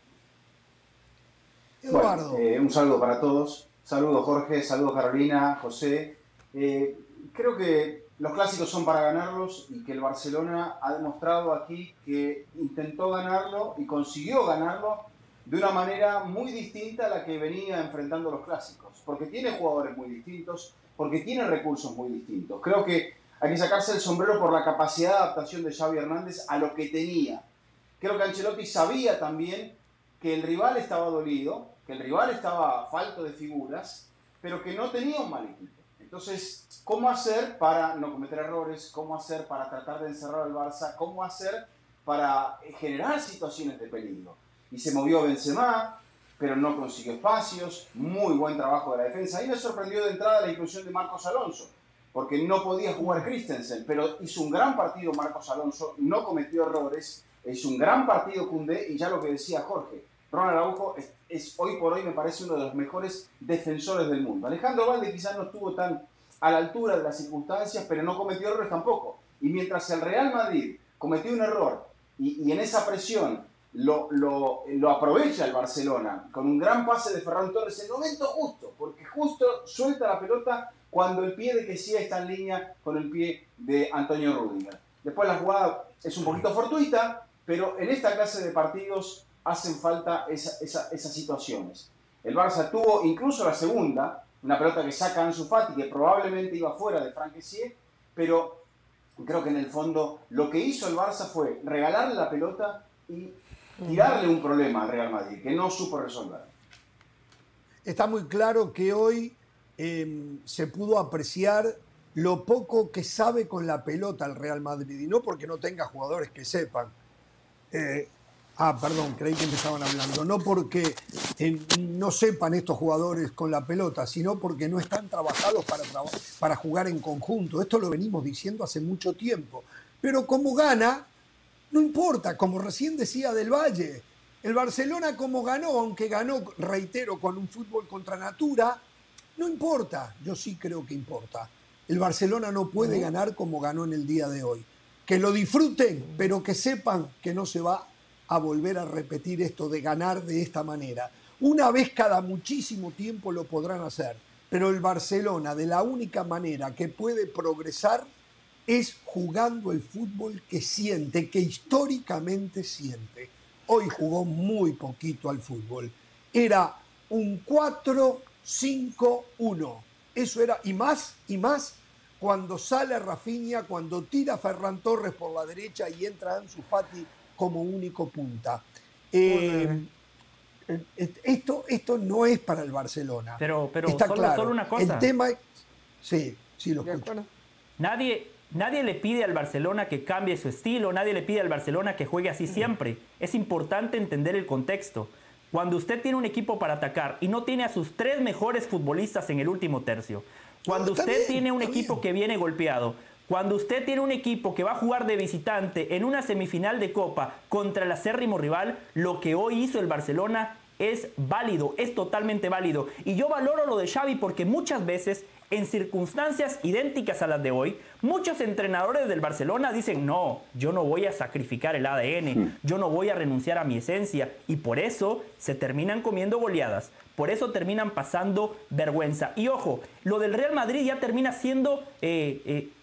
Bueno, eh, un saludo para todos. Saludos Jorge, saludos Carolina, José. Eh, creo que los clásicos son para ganarlos y que el Barcelona ha demostrado aquí que intentó ganarlo y consiguió ganarlo de una manera muy distinta a la que venía enfrentando los clásicos, porque tiene jugadores muy distintos, porque tiene recursos muy distintos. Creo que hay que sacarse el sombrero por la capacidad de adaptación de Xavi Hernández a lo que tenía. Creo que Ancelotti sabía también que el rival estaba dolido, que el rival estaba falto de figuras, pero que no tenía un mal equipo. Entonces, ¿cómo hacer para no cometer errores? ¿Cómo hacer para tratar de encerrar al Barça? ¿Cómo hacer para generar situaciones de peligro? Y se movió Benzema, pero no consiguió espacios. Muy buen trabajo de la defensa. Y me sorprendió de entrada la inclusión de Marcos Alonso, porque no podía jugar Christensen, pero hizo un gran partido Marcos Alonso, no cometió errores, hizo un gran partido Koundé, y ya lo que decía Jorge, Ronald Araujo es, es hoy por hoy me parece uno de los mejores defensores del mundo. Alejandro Valde quizás no estuvo tan a la altura de las circunstancias, pero no cometió errores tampoco. Y mientras el Real Madrid cometió un error, y, y en esa presión Lo, lo, lo aprovecha el Barcelona con un gran pase de Ferran Torres en el momento justo, porque justo suelta la pelota cuando el pie de Kessie está en línea con el pie de Antonio Rüdiger. Después la jugada es un poquito fortuita, pero en esta clase de partidos hacen falta esa, esa, esas situaciones. El Barça tuvo incluso la segunda, una pelota que saca Ansu Fati, que probablemente iba fuera de Franck Kessie, pero creo que en el fondo lo que hizo el Barça fue regalarle la pelota y tirarle un problema al Real Madrid que no supo resolver.
Está muy claro que hoy eh, se pudo apreciar lo poco que sabe con la pelota el Real Madrid, y no porque no tenga jugadores que sepan. Eh, ah, perdón, creí que me estaban hablando. No porque eh, no sepan estos jugadores con la pelota, sino porque no están trabajados para, traba- para jugar en conjunto. Esto lo venimos diciendo hace mucho tiempo. Pero como gana, no importa, como recién decía Del Valle, el Barcelona como ganó, aunque ganó, reitero, con un fútbol contra natura, no importa, yo sí creo que importa. El Barcelona no puede ganar como ganó en el día de hoy. Que lo disfruten, pero que sepan que no se va a volver a repetir esto de ganar de esta manera. Una vez cada muchísimo tiempo lo podrán hacer, pero el Barcelona, de la única manera que puede progresar, es jugando el fútbol que siente, que históricamente siente. Hoy jugó muy poquito al fútbol. Era un cuatro cinco uno. Eso era, y más, y más, cuando sale Rafinha, cuando tira Ferran Torres por la derecha y entra Ansu Fati como único punta. Eh, esto, esto no es para el Barcelona.
Pero, pero
Está
solo,
claro.
solo una cosa.
El tema es... Sí, sí lo escucho.
Nadie, nadie le pide al Barcelona que cambie su estilo, nadie le pide al Barcelona que juegue así siempre. Es importante entender el contexto. Cuando usted tiene un equipo para atacar y no tiene a sus tres mejores futbolistas en el último tercio, cuando usted bien, tiene un equipo bien. que viene golpeado, cuando usted tiene un equipo que va a jugar de visitante en una semifinal de Copa contra el acérrimo rival, lo que hoy hizo el Barcelona es válido, es totalmente válido. Y yo valoro lo de Xavi porque muchas veces, en circunstancias idénticas a las de hoy, muchos entrenadores del Barcelona dicen, no, yo no voy a sacrificar el A D N, yo no voy a renunciar a mi esencia, y por eso se terminan comiendo goleadas, por eso terminan pasando vergüenza. Y ojo, lo del Real Madrid ya termina siendo eh, eh,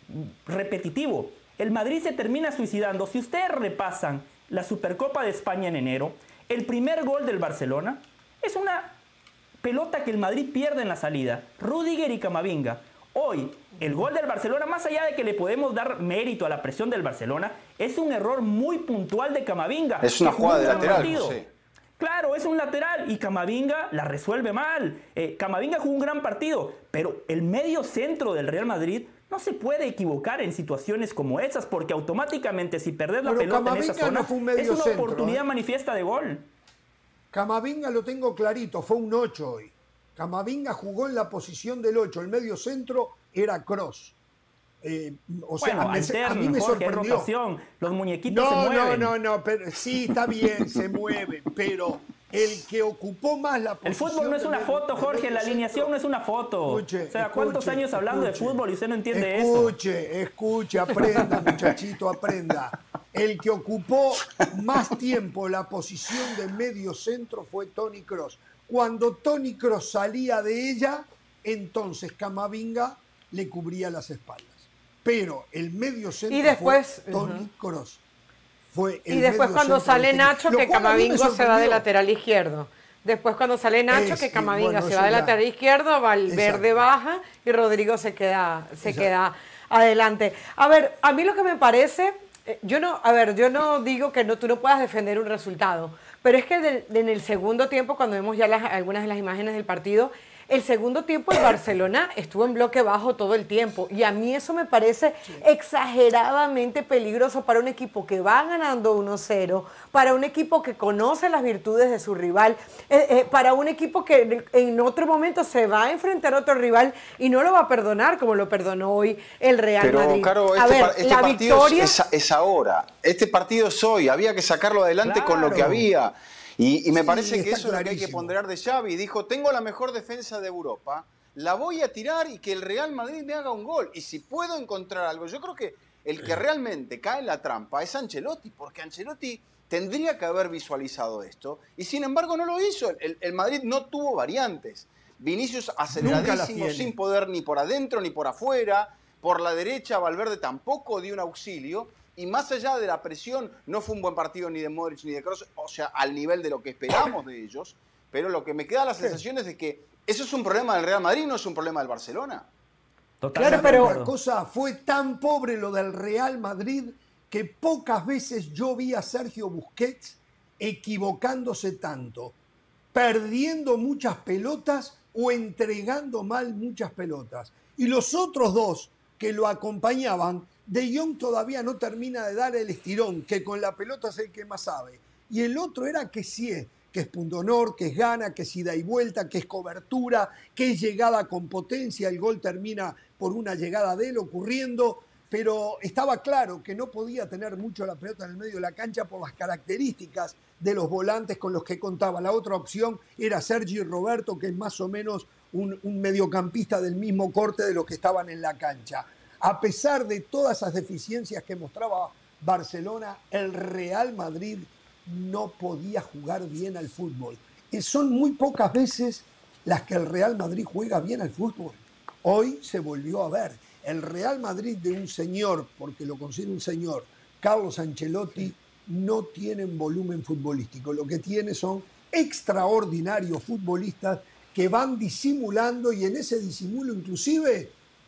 repetitivo. El Madrid se termina suicidando. Si ustedes repasan la Supercopa de España en enero, el primer gol del Barcelona es una pelota que el Madrid pierde en la salida. Rüdiger y Camavinga. Hoy, el gol del Barcelona, más allá de que le podemos dar mérito a la presión del Barcelona, es un error muy puntual de Camavinga.
Es una jugada de lateral, sí.
Claro, es un lateral y Camavinga la resuelve mal. Eh, Camavinga jugó un gran partido, pero el medio centro del Real Madrid no se puede equivocar en situaciones como esas, porque automáticamente si perdés la
Pero
pelota
Camavinga
en esa zona,
no fue un medio
es una
centro,
oportunidad
¿eh?
manifiesta de gol.
Camavinga lo tengo clarito, fue un ocho hoy. Camavinga jugó en la posición del ocho, el medio centro era Kroos. Eh, o sea,
bueno,
me,
alterno,
a mí me
Jorge,
sorprendió.
Rotación, los muñequitos
No,
se mueven.
no, no, no, pero sí, está bien, se mueven, pero el que ocupó más la posición...
El fútbol no es una foto, Jorge, la alineación no es una foto.
Escuche,
o sea, ¿cuántos
escuche,
años hablando
escuche,
de fútbol y usted no entiende
escuche,
eso?
Escuche, escuche, aprenda, muchachito, aprenda. El que ocupó más tiempo la posición de medio centro fue Toni Kroos. Cuando Toni Kroos salía de ella, entonces Camavinga le cubría las espaldas. Pero el medio centro
y después,
fue Toni Kroos. Fue el
y después
medio
cuando
centro
sale
del
Nacho,
equipo.
que
Lo cual a mí me
Camavinga se va de
sorprendió.
lateral izquierdo. Después cuando sale Nacho,
Es,
que
eh,
Camavinga
bueno,
se
eso
va de
ya.
lateral izquierdo, Valverde
Exacto.
baja y Rodrigo se queda, se
Exacto.
queda adelante. A ver, a mí lo que me parece, eh, yo no, a ver, yo no digo que no, tú no puedas defender un resultado, pero es que de- de- en el segundo tiempo, cuando vemos ya las, algunas de las imágenes del partido, el segundo tiempo el Barcelona estuvo en bloque bajo todo el tiempo y a mí eso me parece exageradamente peligroso para un equipo que va ganando uno cero, para un equipo que conoce las virtudes de su rival, eh, eh, para un equipo que en- en otro momento se va a enfrentar a otro rival y no lo va a perdonar como lo perdonó hoy el Real
Pero,
Madrid.
Caro,
a
este,
ver,
par- este
la
partido
victoria...
es, es ahora. Este partido es hoy. Había que sacarlo adelante con lo que
Claro.
había. Y, y me
Sí,
parece que
está
eso es lo que hay que
clarísimo.
ponderar de Xavi. Dijo, tengo la mejor defensa de Europa, la voy a tirar y que el Real Madrid me haga un gol. Y si puedo encontrar algo, yo creo que el que realmente cae en la trampa es Ancelotti, porque Ancelotti tendría que haber visualizado esto y sin embargo no lo hizo. El, el Madrid no tuvo variantes. Vinicius aceleradísimo,
tiene.
sin poder ni por adentro ni por afuera. Por la derecha, Valverde tampoco dio un auxilio. Y más allá de la presión, no fue un buen partido ni de Modric ni de Kroos, o sea, al nivel de lo que esperamos de ellos. Pero lo que me queda la sensación es de que eso es un problema del Real Madrid, no es un problema del Barcelona.
Claro, pero la cosa fue tan pobre lo del Real Madrid que pocas veces yo vi a Sergio Busquets equivocándose tanto, perdiendo muchas pelotas o entregando mal muchas pelotas. Y los otros dos que lo acompañaban, De Jong todavía no termina de dar el estirón, que con la pelota es el que más sabe. Y el otro era Kessie, que es pundonor, que es gana, que es ida y vuelta, que es cobertura, que es llegada con potencia. El gol termina por una llegada de él ocurriendo, pero estaba claro que no podía tener mucho la pelota en el medio de la cancha por las características de los volantes con los que contaba. La otra opción era Sergi Roberto, que es más o menos un, un mediocampista del mismo corte de los que estaban en la cancha. A pesar de todas esas deficiencias que mostraba Barcelona, el Real Madrid no podía jugar bien al fútbol. Y son muy pocas veces las que el Real Madrid juega bien al fútbol. Hoy se volvió a ver. El Real Madrid de un señor, porque lo considero un señor, Carlos Ancelotti, no tienen volumen futbolístico. Lo que tiene son extraordinarios futbolistas que van disimulando y en ese disimulo inclusive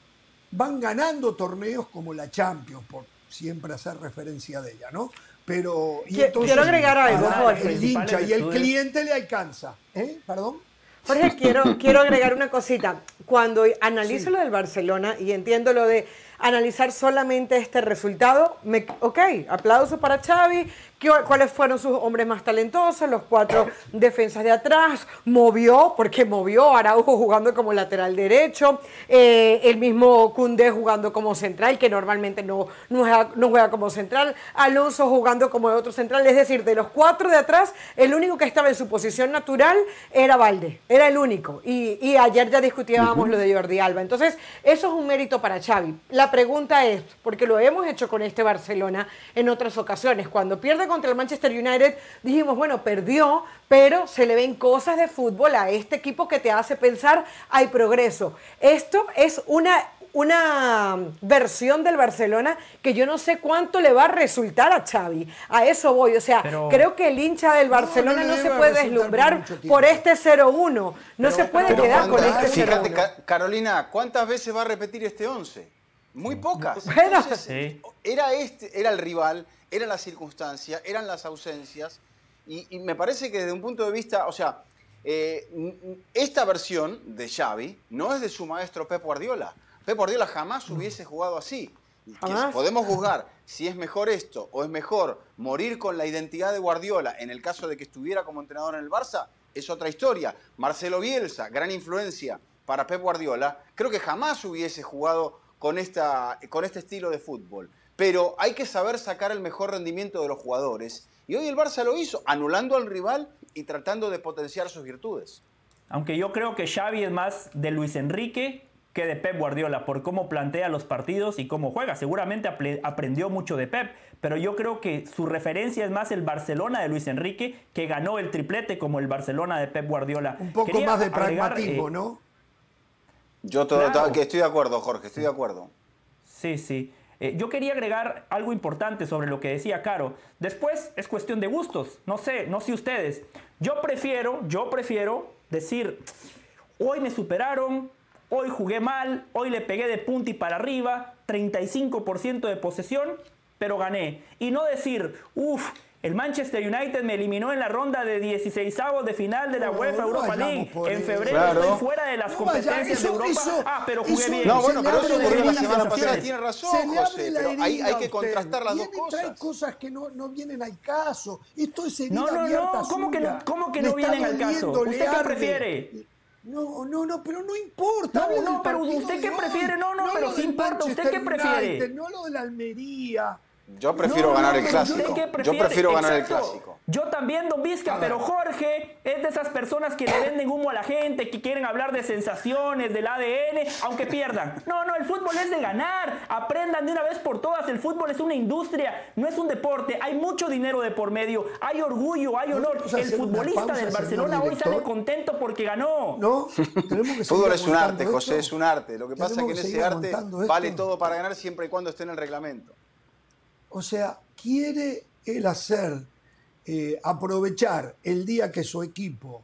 van ganando torneos como la Champions, por siempre hacer referencia de ella, ¿no? Pero y
Quiero
entonces,
agregar algo,
a
Jorge.
el hincha y el
virtudes.
cliente le alcanza. ¿Eh? ¿Perdón?
Jorge, quiero, quiero agregar una cosita. Cuando analizo
Sí.
lo del Barcelona y entiendo lo de analizar solamente este resultado, me, ok, aplauso para Xavi. ¿Qué- ¿Cuáles fueron sus hombres más talentosos? Los cuatro defensas de atrás. Movió, porque movió a Araujo jugando como lateral derecho. eh, el mismo Koundé jugando como central, que normalmente no, no, juega, no juega como central. Alonso jugando como otro central. Es decir, de los cuatro de atrás, el único que estaba en su posición natural era Valde. Era el único. Y, y ayer ya discutíamos lo de Jordi Alba. Entonces, eso es un mérito para Xavi. La pregunta es, porque lo hemos hecho con este Barcelona en otras ocasiones, cuando pierde contra el Manchester United, dijimos, bueno, perdió, pero se le ven cosas de fútbol a este equipo que te hace pensar, hay progreso. Esto es una... una versión del Barcelona que yo no sé cuánto le va a resultar a Xavi. A eso voy. O sea, pero creo que el hincha del Barcelona no, no, no se puede deslumbrar por este cero uno. No pero, se puede
pero
quedar con este
fíjate,
cero uno.
Carolina, ¿cuántas veces va a repetir este once? Muy pocas.
Bueno,
Entonces, sí. era, este, era el rival, era la circunstancia, eran las ausencias. Y, y me parece que desde un punto de vista, o sea, eh, esta versión de Xavi no es de su maestro Pep Guardiola. Pep Guardiola jamás hubiese jugado así. ¿Jamás? Podemos juzgar si es mejor esto o es mejor morir con la identidad de Guardiola en el caso de que estuviera como entrenador en el Barça, es otra historia. Marcelo Bielsa, gran influencia para Pep Guardiola, creo que jamás hubiese jugado con, esta, con este estilo de fútbol. Pero hay que saber sacar el mejor rendimiento de los jugadores. Y hoy el Barça lo hizo, anulando al rival y tratando de potenciar sus virtudes.
Aunque yo creo que Xavi es más de Luis Enrique que de Pep Guardiola, por cómo plantea los partidos y cómo juega. Seguramente aprendió mucho de Pep, pero yo creo que su referencia es más el Barcelona de Luis Enrique, que ganó el triplete como el Barcelona de Pep Guardiola.
Un poco Quería más de agregar, pragmatismo, eh, ¿no?
Yo todo, claro. todo, estoy de acuerdo, Jorge, estoy de acuerdo.
Sí, sí. Eh, yo quería agregar algo importante sobre lo que decía Caro. Después es cuestión de gustos. No sé, no sé ustedes. Yo prefiero, yo prefiero decir, hoy me superaron, hoy jugué mal, hoy le pegué de punta y para arriba, treinta y cinco por ciento de posesión, pero gané. Y no decir, uff, el Manchester United me eliminó en la ronda de dieciseisavos de final de la no, UEFA no Europa League. En febrero claro. estoy fuera de las no competencias vaya, eso, de Europa. Eso, ah, pero jugué
eso,
bien.
No, bueno, pero eso ocurrió la semana pasada. Tiene razón, José, pero hay, hay que contrastar las dos cosas.
Trae cosas que no, no vienen al caso. Esto es herida
No, no,
abierta
no. ¿Cómo que no, cómo que
le
no vienen al caso? ¿Usted qué prefiere?
No, no, no, pero no importa.
No, no, pero ¿usted qué prefiere? No, no, pero sí importa. ¿Usted qué prefiere?
No lo de la Almería.
Yo prefiero no, ganar no, el clásico. Yo prefiero ganar
Exacto.
el clásico.
Yo también, don Vizca, pero Jorge es de esas personas que le venden humo a la gente, que quieren hablar de sensaciones, del A D N, aunque pierdan. No, no, el fútbol es de ganar. Aprendan de una vez por todas. El fútbol es una industria, no es un deporte. Hay mucho dinero de por medio, hay orgullo, hay honor. El futbolista del Barcelona hoy sale contento porque ganó.
No,
tenemos que fútbol es un arte, esto. José, es un arte. Lo que pasa es que en ese arte vale todo para ganar siempre y cuando esté en el reglamento.
O sea, quiere él hacer, eh, aprovechar el día que su equipo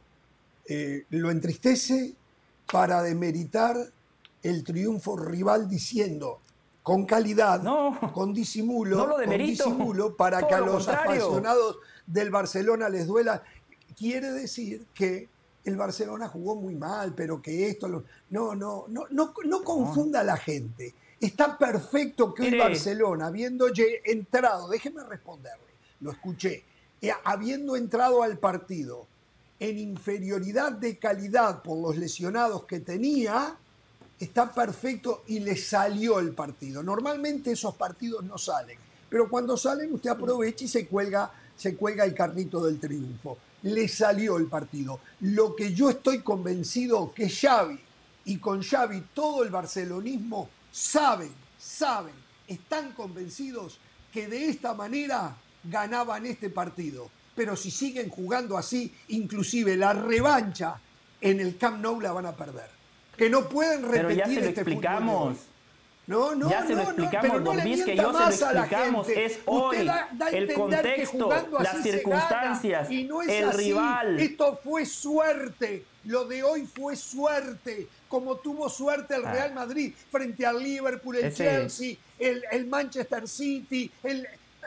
eh, lo entristece para demeritar el triunfo rival diciendo con calidad,
no,
con disimulo,
no lo
con disimulo para
Todo
que a los
contrario.
apasionados del Barcelona les duela. Quiere decir que el Barcelona jugó muy mal, pero que esto... Lo, no, no, no, no, no confunda a la gente. Está perfecto que hoy
Mire.
Barcelona, habiendo entrado, déjeme responderle, lo escuché, eh, habiendo entrado al partido en inferioridad de calidad por los lesionados que tenía, está perfecto y le salió el partido. Normalmente esos partidos no salen, pero cuando salen usted aprovecha y se cuelga, se cuelga el carrito del triunfo. Le salió el partido. Lo que yo estoy convencido que Xavi, y con Xavi todo el barcelonismo, saben, saben, están convencidos que de esta manera ganaban este partido. Pero si siguen jugando así, inclusive la revancha en el Camp Nou la van a perder. Que no pueden repetir
Pero ya se lo
este
explicamos.
No, no,
ya se lo
no,
explicamos,
no,
don Vizca, yo se lo explicamos. Es hoy da, da el contexto, las circunstancias,
y no es
el
así.
rival.
Esto fue suerte. Lo de hoy fue suerte. Como tuvo suerte el Real Madrid frente al Liverpool, el Ese. Chelsea, el, el Manchester City. El,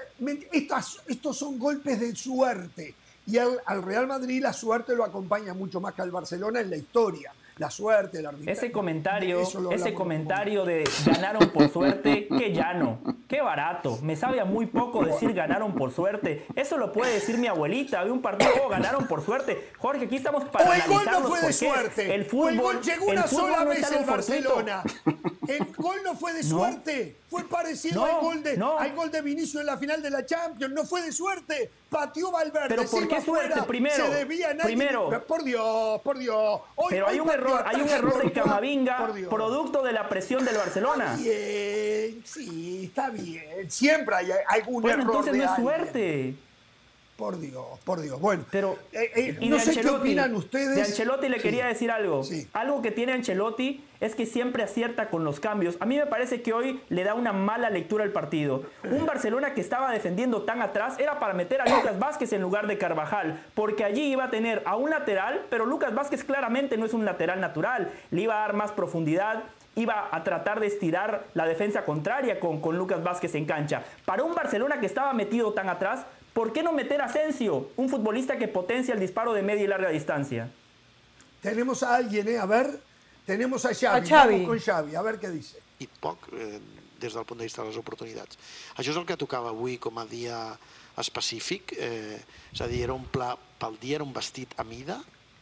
estas, estos son golpes de suerte. Y al, al Real Madrid la suerte lo acompaña mucho más que al Barcelona en la historia. La suerte, el arbitraje.
Ese comentario, ese comentario de ganaron por suerte, qué llano, qué barato. Me sabe a muy poco decir ganaron por suerte. Eso lo puede decir mi abuelita de un partido, oh, ganaron por suerte. Jorge, aquí estamos para
o el gol no fue de
porque
suerte.
El fútbol,
el gol llegó una
el fútbol
sola
no
vez el
fortuito.
Barcelona. El gol no fue de suerte. No. Fue parecido
no,
al, gol de,
no.
al gol de Vinicius en la final de la Champions. No fue de suerte. Pateó Valverde.
Pero ¿por qué suerte?
Fuera,
primero,
se debía nadie.
primero.
Por Dios, por Dios. Hoy,
pero hay
hoy
un error, hay un error de Camavinga, producto de la presión del Barcelona.
Está bien, sí, está bien. Siempre hay algún
bueno,
error
entonces
de
no es
alguien.
suerte.
Por Dios, por Dios. Bueno,
pero
eh, eh,
y
no
de
sé
Ancelotti,
qué opinan ustedes.
De Ancelotti le
Sí.
quería decir algo.
Sí.
Algo que tiene Ancelotti es que siempre acierta con los cambios. A mí me parece que hoy le da una mala lectura al partido. Un Barcelona que estaba defendiendo tan atrás era para meter a Lucas Vázquez en lugar de Carvajal, porque allí iba a tener a un lateral, pero Lucas Vázquez claramente no es un lateral natural. Le iba a dar más profundidad, iba a tratar de estirar la defensa contraria con, con Lucas Vázquez en cancha. Para un Barcelona que estaba metido tan atrás, ¿por qué no meter a Asensio, un futbolista que potencia el disparo de media y larga distancia?
Tenemos a alguien, ¿eh? A ver, tenemos a Xavi.
A Xavi.
Vamos con Xavi, a ver què dice.
I poc eh, des del punt de vista de les oportunitats. Això és el que tocava avui com a dia específic, eh, és a dir, era un pla pel dia, era un vestit a mida?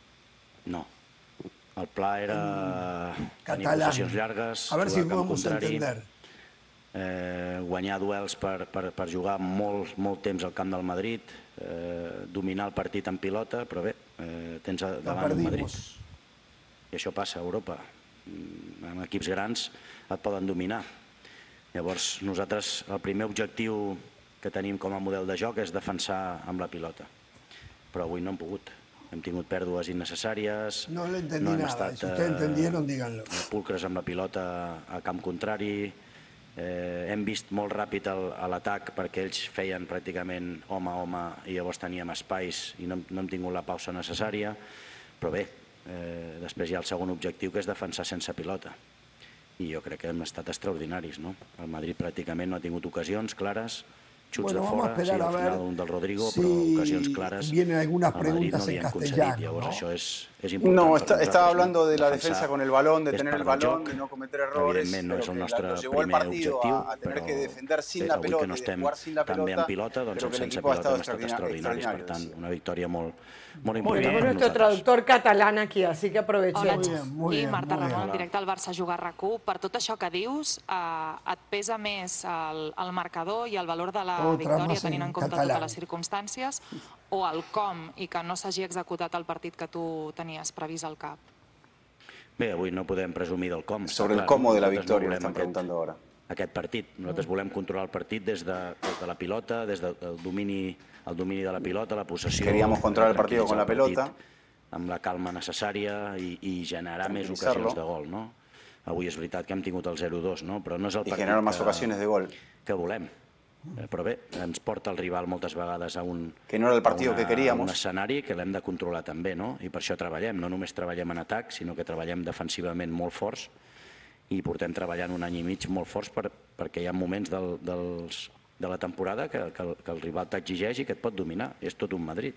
No. El pla era tenir
català.
possessions llargues,
A ver si
jugar camp
podemos
contrari,
entender.
eh, guanyar duels per, per, per jugar molt, molt temps al camp del Madrid, eh, dominar el partit en pilota, però bé, eh, tens a- davant un Madrid. I això passa a Europa. Mm, Amb equips grans et poden dominar. Llavors, nosaltres, el primer objectiu que tenim com a model de joc és defensar amb la pilota. Però avui no hem pogut. Hem tingut pèrdues innecessàries.
No le entendí
no hem
nada.
estat,
Si ustedes
eh,
entendieron, díganlo.
pulcres amb la pilota a camp contrari. Eh, hem vist molt ràpid el- a l'atac perquè ells feien pràcticament home a home i llavors teníem espais i no, hem- no hem tingut la pausa necessària. Però bé, eh, després hi ha el segon objectiu, que és defensar sense pilota. I jo crec que hem estat extraordinaris, no? El Madrid pràcticament no ha tingut ocasions clares, xuts
Bueno,
de
vamos a
fora, sí,
esperar a
al
ver
final un del Rodrigo,
si
però ocasions clares
vienen algunas
al Madrid
preguntas
no
en
havien concedit.
castellano,
Llavors
¿no?
això és, és important.
No,
per
está-
nosaltres,
estaba hablando
no?
de la
Defensar
defensa con el balón, de
és
tener el
part del
balón,
joc.
de no cometer errores.
Evidentment no és
Creo
el
que
nostre
nos llevó el
primer
partido
objectiu,
a, a tener
però
que defender sin
bé,
la
avui
pelota
que no
y de
estem
jugar sin la
tan bé
pelota.
en pilota, doncs
Creo
el
que el
sense
equipo ha
pilota
estado
hem estat
extraordinario.
extraordinaris. Per tant, una victòria molt, molt
Muy
important
bien,
per
nuestro
nosaltres.
traductor catalán aquí, así que aprovechemos.
I Marta Ramon, directe al Barça Juga RAC u. Per tot això que dius, eh, et pesa més el, el marcador i el valor de la
Otra
victòria
más
tenint
en
en compte
catalán.
totes les circumstàncies o el com i que no s'hagi executat el partit que tu tenies previst al cap?
Bé, avui no podem presumir del com. està
Sobre el
clar,
cómo
no?
de la
Nosaltres
victoria,
no
están
volem aquest,
preguntando ahora.
aquest partit. Nosaltres volem controlar el partit des de, des de la pilota, des del domini, el domini de la pilota, la possessió.
Queríamos controlar el partido con la
tranquil·litzar el
pelota.
partit Amb la calma necessària i, i generar més
Tranquilitzar-lo.
ocasions de gol, no? Avui és veritat que hem tingut el zero dos, no? Però no és el
Y
partit
generar más
que,
ocasiones de gol.
que volem. Eh, Però bé, ens porta el rival moltes vegades a un,
Que no era el partido
a una,
que queríamos.
a un escenari que l'hem de controlar també, no? I per això treballem. No només treballem en atac, sinó que treballem defensivament molt forts i portem treballant un any i mig molt forts per, perquè hi ha moments del, dels, de la temporada que, que, el, que el rival t'exigeix i que et pot dominar. És tot un Madrid.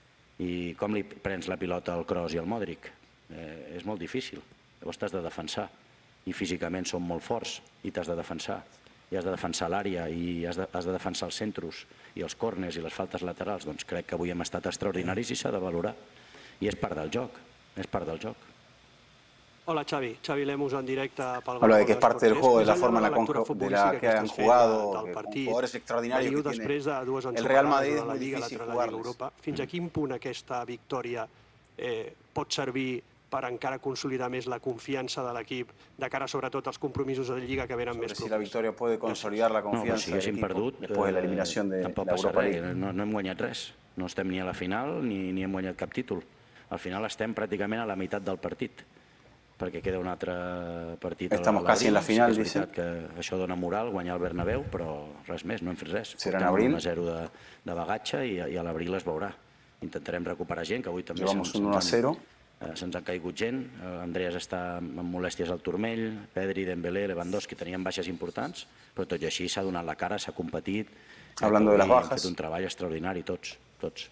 I com li prens la pilota al Kroos i al Modric? Eh, és molt difícil. Llavors t'has de defensar. I físicament són molt forts i t'has de defensar. I has de defensar l'àrea i has de, has de defensar els centros i els córners i les faltes laterals. Doncs crec que avui hem estat extraordinaris i s'ha de valorar. I és part del joc. És part del joc.
Hola Xavi, Xavi Lemus en directe pel
Habla de que es
Gol
parte del
Esports.
juego, de la
Més
forma en la,
enllà de lectura
con- de la
futbolística
que han
estàs fent
jugado,
de- del
que- con
partit,
jugadores extraordinarios
veniu
que tiene.
després de dues
El
ensopegadas
Real Madrid
de
es
la
muy
Lliga,
difícil
l'altra de la Lliga
jugarles.
Europa. Fins a quin punt aquesta victòria eh, pot servir per encara consolidar més la confiança de l'equip de cara sobretot als compromisos de Lliga que venen més
Si la
propers?
victoria puede consolidar la
No, però
confianza
si
del
haguéssim
equipo
perdut,
después de la
eh,
eliminación de
tampoc
la
passa
Europa
res,
League.
no, no hem guanyat res. No estem ni a la final ni, ni hem guanyat cap títol. Al final estem pràcticament a la meitat del partit, perquè queda un altre partit. a
Estamos
l'abril.
casi en la
Sí que
final,
és
dice.
veritat que això dona moral, guanyar el Bernabéu, però res més, no hem fet res.
Serà en
Portem
abril?
un a zero de, de bagatge i, i a l'abril es veurà. Intentarem recuperar gent, que avui també
Llevamos
se'ns-
un uno a
se'ns
cero.
han- eh, se'ns ha caigut gent. Eh, Andreas està amb molèsties al turmell, Pedri, Dembélé, Lewandowski tenien baixes importants, però tot i així s'ha donat la cara, s'ha competit.
Hablando de las
Avui hem
bajas.
fet un treball extraordinari, tots, tots.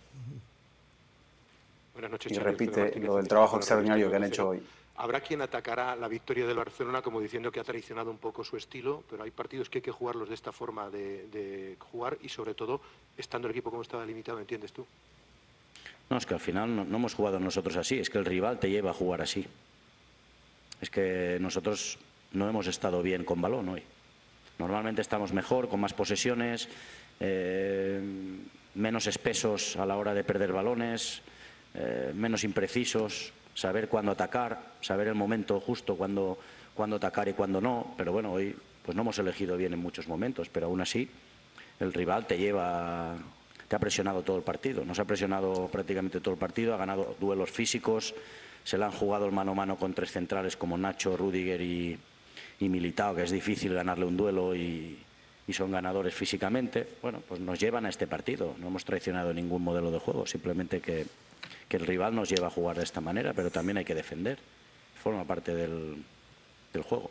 Buenas noches,
Y
Xavi.
repite
Alfredo Martínez,
lo del
de
trabajo
Fútbol
extraordinario que han
Cero.
hecho hoy.
Habrá quien atacará la victoria del Barcelona como diciendo que ha traicionado un poco su estilo, pero hay partidos que hay que jugarlos de esta forma de, de jugar y sobre todo estando el equipo como estaba limitado, ¿entiendes tú?
No, es que al final no, no hemos jugado nosotros así, es que el rival te lleva a jugar así. Es que nosotros no hemos estado bien con balón hoy. Normalmente estamos mejor, con más posesiones, eh, menos espesos a la hora de perder balones, eh, menos imprecisos, saber cuándo atacar, saber el momento justo, cuándo, cuándo atacar y cuándo no. Pero bueno, hoy pues no hemos elegido bien en muchos momentos, pero aún así el rival te lleva, te ha presionado todo el partido. Nos ha presionado prácticamente todo el partido, ha ganado duelos físicos, se le han jugado el mano a mano con tres centrales como Nacho, Rüdiger y, y Militao, que es difícil ganarle un duelo y, y son ganadores físicamente. Bueno, pues nos llevan a este partido. No hemos traicionado ningún modelo de juego, simplemente que, que el rival nos lleva a jugar de esta manera, pero también hay que defender. Forma parte del, del juego.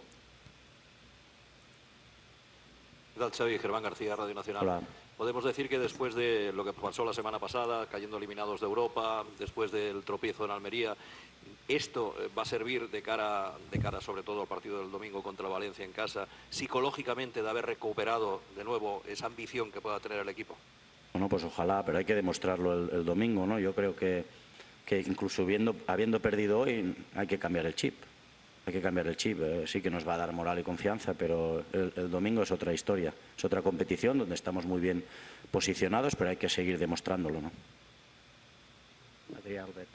¿Qué tal, Xavi? Germán García, Radio Nacional.
Hola.
Podemos decir que después de lo que pasó la semana pasada, cayendo eliminados de Europa, después del tropiezo en Almería, esto va a servir de cara, de cara sobre todo al partido del domingo contra Valencia en casa, psicológicamente, de haber recuperado de nuevo esa ambición que pueda tener el equipo.
Bueno, pues ojalá, pero hay que demostrarlo el, el domingo, ¿no? Yo creo que, que incluso viendo, habiendo perdido hoy, hay que cambiar el chip. Hay que cambiar el chip, eh, sí que nos va a dar moral y confianza, pero el, el domingo es otra historia, es otra competición donde estamos muy bien posicionados, pero hay que seguir demostrándolo, ¿no? Adrià Albets.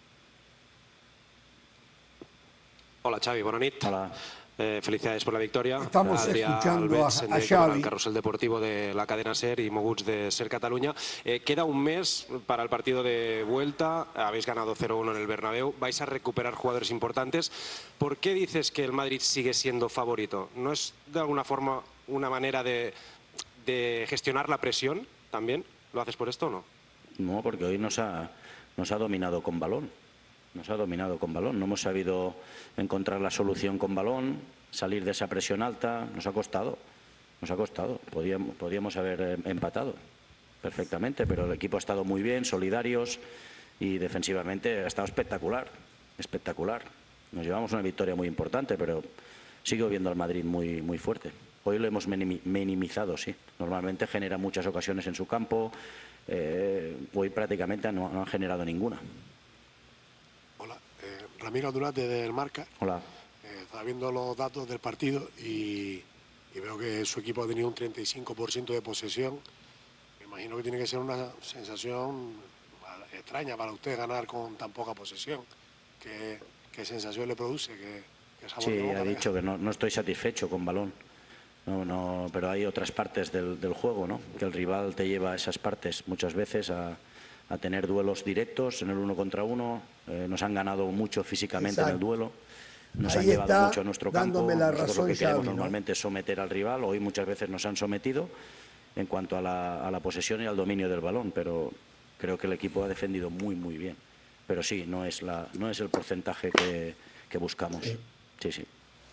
Hola Xavi, bona nit.
Hola.
Eh, felicidades por la victoria.
Estamos
Adrià
escuchando
Albets,
a,
en
a
directo para
Xavi.
el Carrusel Deportivo de la cadena SER y Moguts de SER Cataluña. Eh, queda un mes para el partido de vuelta. Habéis ganado cero uno en el Bernabéu. Vais a recuperar jugadores importantes. ¿Por qué dices que el Madrid sigue siendo favorito? ¿No es de alguna forma una manera de, de gestionar la presión también? ¿Lo haces por esto o no?
No, porque hoy nos ha, nos ha dominado con balón. Nos ha dominado con balón. No hemos sabido encontrar la solución con balón, salir de esa presión alta. Nos ha costado. Nos ha costado. Podíamos, podíamos haber empatado perfectamente, pero el equipo ha estado muy bien, solidarios y defensivamente ha estado espectacular. Espectacular. Nos llevamos una victoria muy importante, pero sigo viendo al Madrid muy, muy fuerte. Hoy lo hemos minimizado, sí. Normalmente genera muchas ocasiones en su campo. Eh, hoy prácticamente no, no han generado ninguna.
Ramiro Durat del Marca.
Hola.
Eh, estaba viendo los datos del partido y, y veo que su equipo ha tenido un treinta y cinco por ciento de posesión. Me imagino que tiene que ser una sensación extraña para usted ganar con tan poca posesión. ¿Qué, qué sensación le produce? ¿Qué, qué sabor
sí,
de boca
ha
le
dicho que no, no estoy satisfecho con balón. No, no, pero hay otras partes del, del juego, ¿no? Que el rival te lleva a esas partes muchas veces a, a tener duelos directos en el uno contra uno. Eh, nos han ganado mucho físicamente
Exacto.
en el duelo. Nos
Ahí
han llevado
está
mucho a nuestro campo.
dándome la
Nosotros
razón,
lo que queremos
Xavi, ¿no?
normalmente es someter al rival. Hoy muchas veces nos han sometido en cuanto a la, a la posesión y al dominio del balón, pero creo que el equipo ha defendido muy, muy bien. Pero sí, no es, la, no es el porcentaje que, que buscamos. Sí, sí.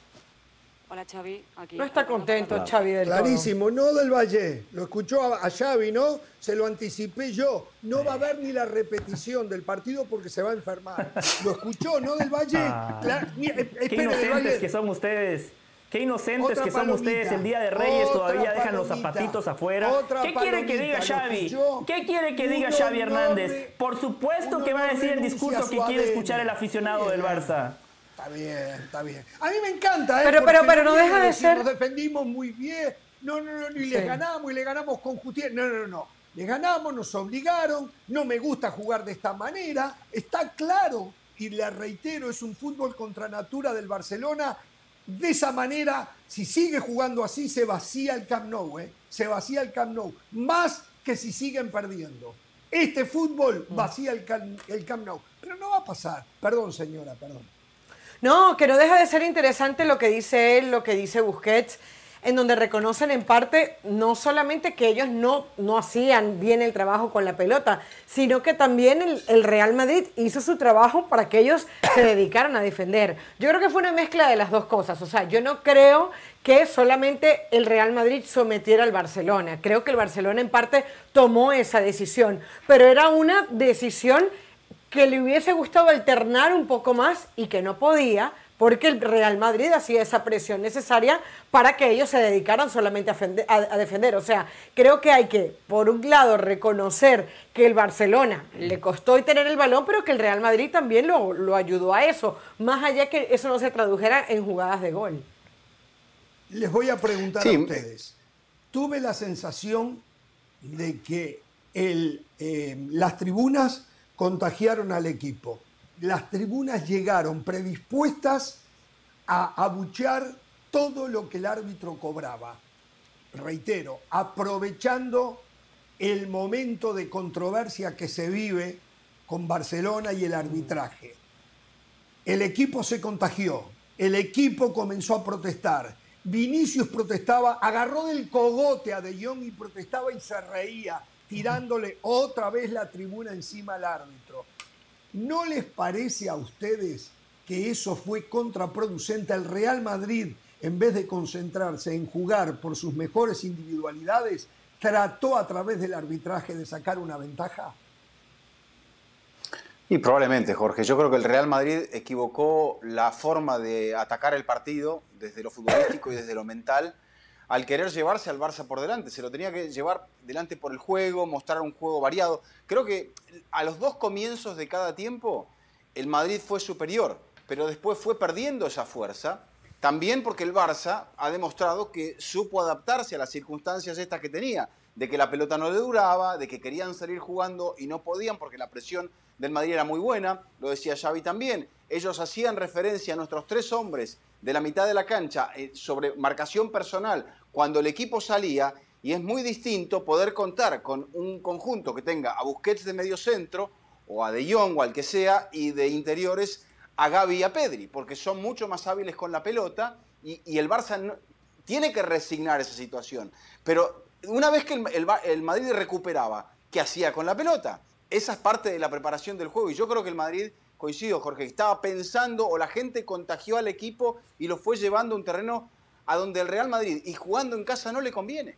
Hola Xavi, aquí.
No está contento
Claro.
Xavi del todo.
Clarísimo, no del Valle. Lo escuchó a, a Xavi, ¿no? Se lo anticipé yo. No va a haber ni la repetición del partido porque se va a enfermar. Lo escuchó, ¿no del Valle?
Ah.
Cla- ni- eh,
Qué
espere, del
inocentes
Valle.
que son ustedes. Qué inocentes
Otra
que son
palomita.
ustedes. El día de Reyes
Otra
todavía dejan los
palomita.
zapatitos afuera.
Otra
¿Qué quiere que diga
palomita, ¿lo
Xavi?
escuchó?
¿Qué quiere que diga
Uno
Xavi
no
Hernández?
re-
Por supuesto
uno
que va a
no
decir el
renuncia
discurso
a
que
su
quiere
A D N.
escuchar el aficionado
Bien.
del Barça.
Está bien, está bien. A mí me encanta, ¿eh?
Pero-
Porque
pero- pero no
viene
deja de
decir,
ser-
Nos defendimos muy bien. No, no, no, ni les
Sí.
ganamos y le ganamos con justicia. No, no, no. Les ganamos, nos obligaron. No me gusta jugar de esta manera. Está claro, y le reitero, es un fútbol contra natura del Barcelona. De esa manera, si sigue jugando así, se vacía el Camp Nou, ¿eh? Se vacía el Camp Nou. Más que si siguen perdiendo. Este fútbol vacía el, Cam- el Camp Nou. Pero no va a pasar. Perdón, señora, perdón.
No, que no deja de ser interesante lo que dice él, lo que dice Busquets, en donde reconocen en parte no solamente que ellos no, no hacían bien el trabajo con la pelota, sino que también el, el Real Madrid hizo su trabajo para que ellos se dedicaran a defender. Yo creo que fue una mezcla de las dos cosas. O sea, yo no creo que solamente el Real Madrid sometiera al Barcelona. Creo que el Barcelona en parte tomó esa decisión, pero era una decisión que le hubiese gustado alternar un poco más y que no podía, porque el Real Madrid hacía esa presión necesaria para que ellos se dedicaran solamente a, fende- a- a defender. O sea, creo que hay que, por un lado, reconocer que el Barcelona le costó y tener el balón, pero que el Real Madrid también lo, lo ayudó a eso, más allá que eso no se tradujera en jugadas de gol.
Les voy a preguntar
Sí.
a ustedes. Tuve la sensación de que el, eh, las tribunas contagiaron al equipo. Las tribunas llegaron predispuestas a abuchear todo lo que el árbitro cobraba. Reitero, aprovechando el momento de controversia que se vive con Barcelona y el arbitraje. El equipo se contagió, el equipo comenzó a protestar. Vinicius protestaba, agarró del cogote a De Jong y protestaba y se reía, tirándole otra vez la tribuna encima al árbitro. ¿No les parece a ustedes que eso fue contraproducente? El Real Madrid, en vez de concentrarse en jugar por sus mejores individualidades, trató a través del arbitraje de sacar una ventaja.
Y probablemente, Jorge. Yo creo que el Real Madrid equivocó la forma de atacar el partido desde lo futbolístico y desde lo mental al querer llevarse al Barça por delante. Se lo tenía que llevar delante por el juego, mostrar un juego variado. Creo que a los dos comienzos de cada tiempo el Madrid fue superior, pero después fue perdiendo esa fuerza. También porque el Barça ha demostrado que supo adaptarse a las circunstancias estas que tenía, de que la pelota no le duraba, de que querían salir jugando y no podían porque la presión del Madrid era muy buena, lo decía Xavi también. Ellos hacían referencia a nuestros tres hombres de la mitad de la cancha eh, sobre marcación personal cuando el equipo salía, y es muy distinto poder contar con un conjunto que tenga a Busquets de medio centro o a De Jong o al que sea, y de interiores a Gavi y a Pedri, porque son mucho más hábiles con la pelota y, y el Barça no, tiene que resignar esa situación. Pero una vez que el, el, el Madrid recuperaba, ¿qué hacía con la pelota? Esa es parte de la preparación del juego, y yo creo que el Madrid, coincido Jorge, estaba pensando, o la gente contagió al equipo y lo fue llevando a un terreno a donde el Real Madrid, y jugando en casa, no le conviene.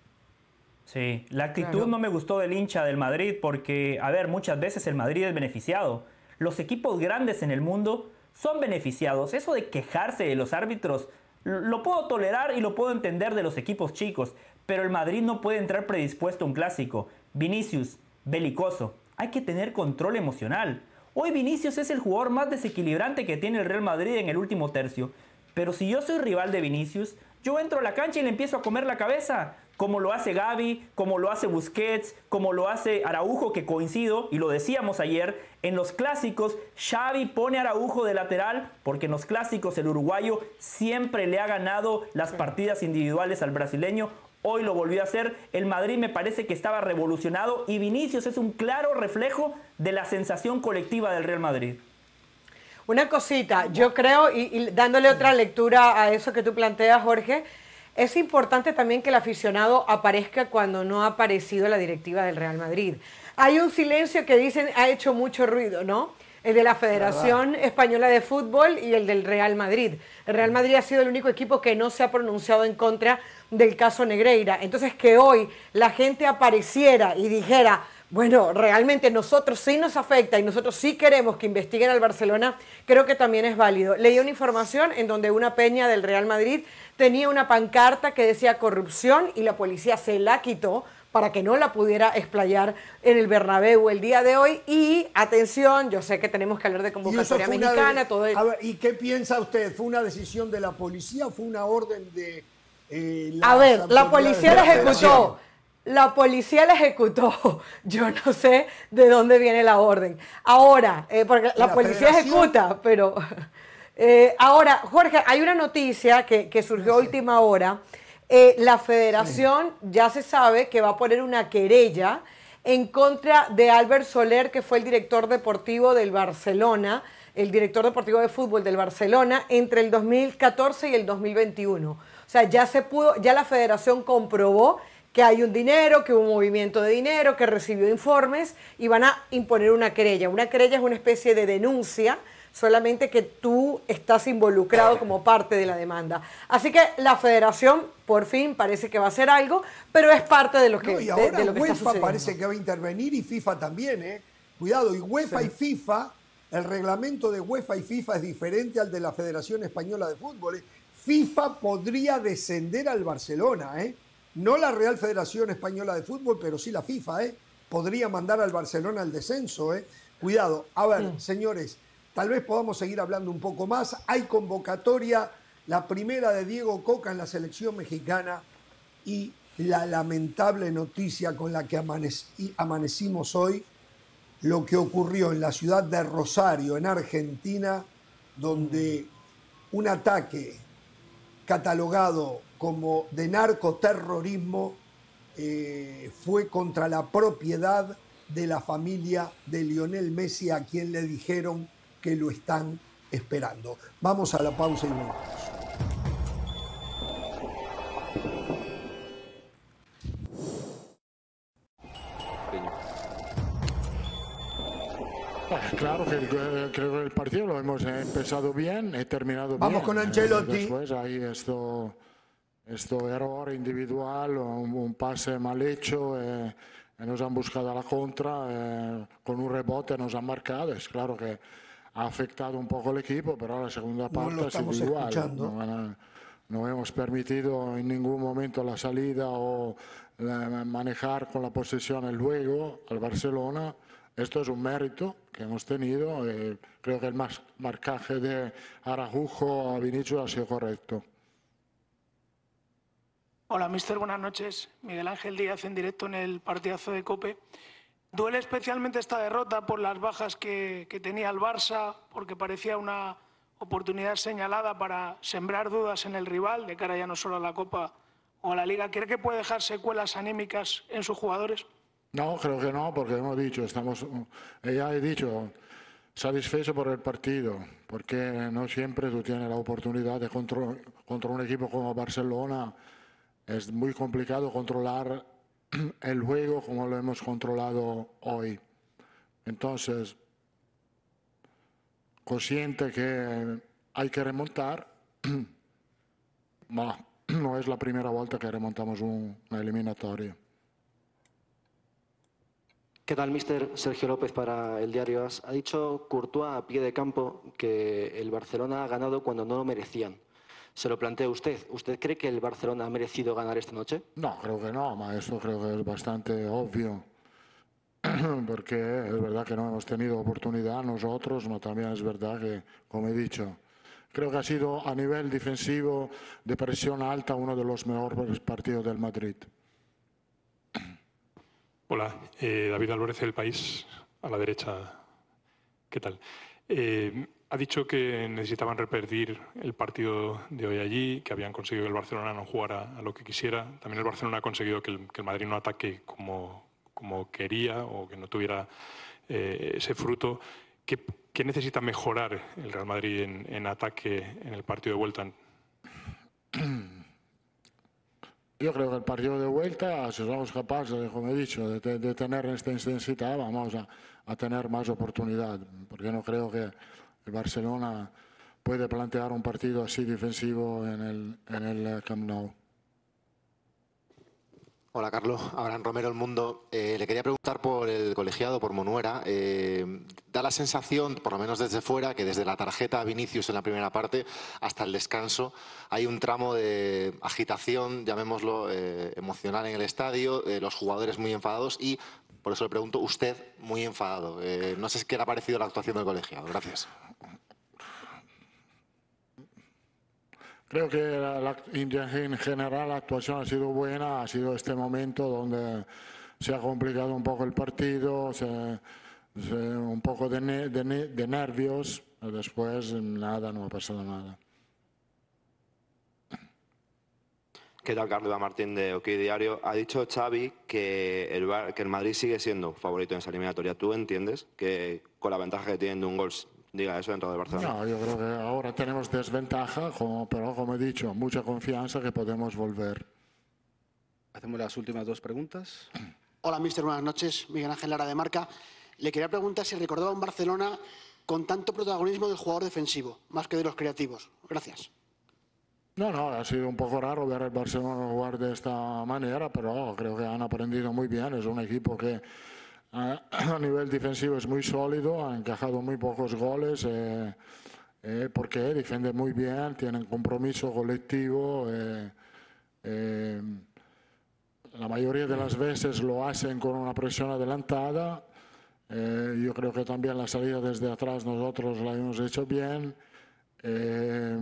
Sí, la actitud
Claro.
no me gustó del hincha del Madrid porque, a ver, muchas veces el Madrid es beneficiado. Los equipos grandes en el mundo son beneficiados. Eso de quejarse de los árbitros lo puedo tolerar y lo puedo entender de los equipos chicos, pero el Madrid no puede entrar predispuesto a un clásico. Vinicius, belicoso. Hay que tener control emocional. Hoy Vinicius es el jugador más desequilibrante que tiene el Real Madrid en el último tercio. Pero si yo soy rival de Vinicius, yo entro a la cancha y le empiezo a comer la cabeza, como lo hace Gavi, como lo hace Busquets, como lo hace Araujo, que coincido, y lo decíamos ayer, en los clásicos Xavi pone a Araujo de lateral porque en los clásicos el uruguayo siempre le ha ganado las partidas individuales al brasileño. Hoy lo volvió a hacer. El Madrid me parece que estaba revolucionado y Vinicius es un claro reflejo de la sensación colectiva del Real Madrid.
Una cosita, yo creo, y, y dándole otra lectura a eso que tú planteas, Jorge, es importante también que el aficionado aparezca cuando no ha aparecido la directiva del Real Madrid. Hay un silencio que dicen ha hecho mucho ruido, ¿no? El de la Federación Española de Fútbol y el del Real Madrid. El Real Madrid ha sido el único equipo que no se ha pronunciado en contra del caso Negreira. Entonces, que hoy la gente apareciera y dijera, bueno, realmente nosotros sí nos afecta y nosotros sí queremos que investiguen al Barcelona, creo que también es válido. Leí una información en donde una peña del Real Madrid tenía una pancarta que decía corrupción y la policía se la quitó para que no la pudiera explayar en el Bernabéu el día de hoy. Y atención, yo sé que tenemos que hablar de convocatoria mexicana,
de,
todo eso.
A ver, ¿y qué piensa usted? ¿Fue una decisión de la policía o fue una orden de eh, la
A ver, la policía la ejecutó.
Federación?
La policía la ejecutó. Yo no sé de dónde viene la orden. Ahora, eh, porque la,
¿La
policía
federación?
ejecuta, pero... Eh, ahora, Jorge, hay una noticia que, que surgió a última hora. Eh, la federación ya se sabe que va a poner una querella en contra de Albert Soler, que fue el director deportivo del Barcelona, el director deportivo de fútbol del Barcelona, entre el dos mil catorce y el dos mil veintiuno. O sea, ya se pudo, ya la federación comprobó que hay un dinero, que hubo un movimiento de dinero, que recibió informes y van a imponer una querella. Una querella es una especie de denuncia, solamente que tú estás involucrado como parte de la demanda. Así que la federación, por fin, parece que va a hacer algo, pero es parte de lo que,
No, y
de-
ahora
de lo que está
UEFA
sucediendo.
parece que va a intervenir y FIFA también, ¿eh? Cuidado, y UEFA
Sí.
y FIFA, el reglamento de UEFA y FIFA es diferente al de la Federación Española de Fútbol, ¿eh? FIFA podría descender al Barcelona, ¿eh? No la Real Federación Española de Fútbol, pero sí la FIFA, ¿eh? Podría mandar al Barcelona al descenso, ¿eh? Cuidado. A ver,
Mm.
señores, tal vez podamos seguir hablando un poco más. Hay convocatoria, la primera de Diego Coca en la selección mexicana y la lamentable noticia con la que amanec- y amanecimos hoy, lo que ocurrió en la ciudad de Rosario, en Argentina, donde un ataque catalogado como de narcoterrorismo eh, fue contra la propiedad de la familia de Lionel Messi, a quien le dijeron que lo están esperando. Vamos a la pausa y volvemos.
Claro que el, creo que el partido lo hemos empezado bien, he terminado
Vamos
bien.
con Ancelotti.
Después hay esto, esto error individual, un, un pase mal hecho, eh, y nos han buscado a la contra, eh, con un rebote nos han marcado. Es claro que ha afectado un poco el equipo, pero la segunda parte
lo
ha sido
estamos
igual.
escuchando.
No, no hemos permitido en ningún momento la salida o la, manejar con la posesión el juego al Barcelona. Esto es un mérito que hemos tenido. Eh, creo que el mas, marcaje de Araujo a Vinicius ha sido correcto.
Hola, mister, buenas noches. Miguel Ángel Díaz en directo en el partidazo de COPE. Duele especialmente esta derrota por las bajas que, que tenía el Barça, porque parecía una oportunidad señalada para sembrar dudas en el rival, de cara ya no solo a la Copa o a la Liga. ¿Cree que puede dejar secuelas anímicas en sus jugadores?
No, creo que no, porque hemos dicho, estamos, ya he dicho, satisfecho por el partido, porque no siempre tú tienes la oportunidad de contra, contra un equipo como Barcelona. Es muy complicado controlar el juego como lo hemos controlado hoy. Entonces, consciente que hay que remontar, no, no es la primera vuelta que remontamos un, una eliminatoria.
¿Qué tal, mister? Sergio López para el diario AS. Ha dicho Courtois a pie de campo que el Barcelona ha ganado cuando no lo merecían. Se lo plantea usted. ¿Usted cree que el Barcelona ha merecido ganar esta noche?
No, creo que no, ma eso creo que es bastante obvio. Porque es verdad que no hemos tenido oportunidad nosotros, pero también es verdad que, como he dicho, creo que ha sido a nivel defensivo de presión alta uno de los mejores partidos del Madrid.
Hola, eh, David Álvarez del País, a la derecha. ¿Qué tal? Eh, ha dicho que necesitaban repetir el partido de hoy allí, que habían conseguido que el Barcelona no jugara a lo que quisiera. También el Barcelona ha conseguido que el, que el Madrid no ataque como, como quería o que no tuviera eh, ese fruto. ¿Qué, ¿Qué necesita mejorar el Real Madrid en, en ataque en el partido de vuelta?
Yo creo que el partido de vuelta, si somos capaces, como he dicho, de, de tener esta intensidad, vamos a, a tener más oportunidad, porque no creo que el Barcelona puede plantear un partido así defensivo en el, en el Camp Nou.
Hola, Carlos. Abraham Romero, El Mundo. Eh, le quería preguntar por el colegiado, por Monuera. Eh, da la sensación, por lo menos desde fuera, que desde la tarjeta a Vinicius en la primera parte hasta el descanso hay un tramo de agitación, llamémoslo, eh, emocional en el estadio, eh, los jugadores muy enfadados y, por eso le pregunto, usted muy enfadado. Eh, no sé qué le ha parecido la actuación del colegiado. Gracias.
Creo que la, la, en general la actuación ha sido buena, ha sido este momento donde se ha complicado un poco el partido, se, se, un poco de, ne, de, ne, de nervios, después nada, no ha pasado nada.
¿Qué tal, Carlos Martín de OK Diario? Ha dicho Xavi que el, que el Madrid sigue siendo favorito en esa eliminatoria. ¿Tú entiendes que con la ventaja que tienen de un gol diga eso dentro del Barcelona?
No, yo creo que ahora tenemos desventaja, como, pero como he dicho, mucha confianza que podemos volver.
Hacemos las últimas dos preguntas.
Hola, mister, buenas noches. Miguel Ángel Lara de Marca. Le quería preguntar si recordaba un Barcelona con tanto protagonismo del jugador defensivo, más que de los creativos. Gracias.
No, no, ha sido un poco raro ver al Barcelona jugar de esta manera, pero creo que han aprendido muy bien. Es un equipo que a nivel defensivo es muy sólido, ha encajado muy pocos goles eh, eh, porque defiende muy bien, tienen compromiso colectivo. Eh, eh, la mayoría de las veces lo hacen con una presión adelantada. Eh, yo creo que también la salida desde atrás nosotros la hemos hecho bien. Eh,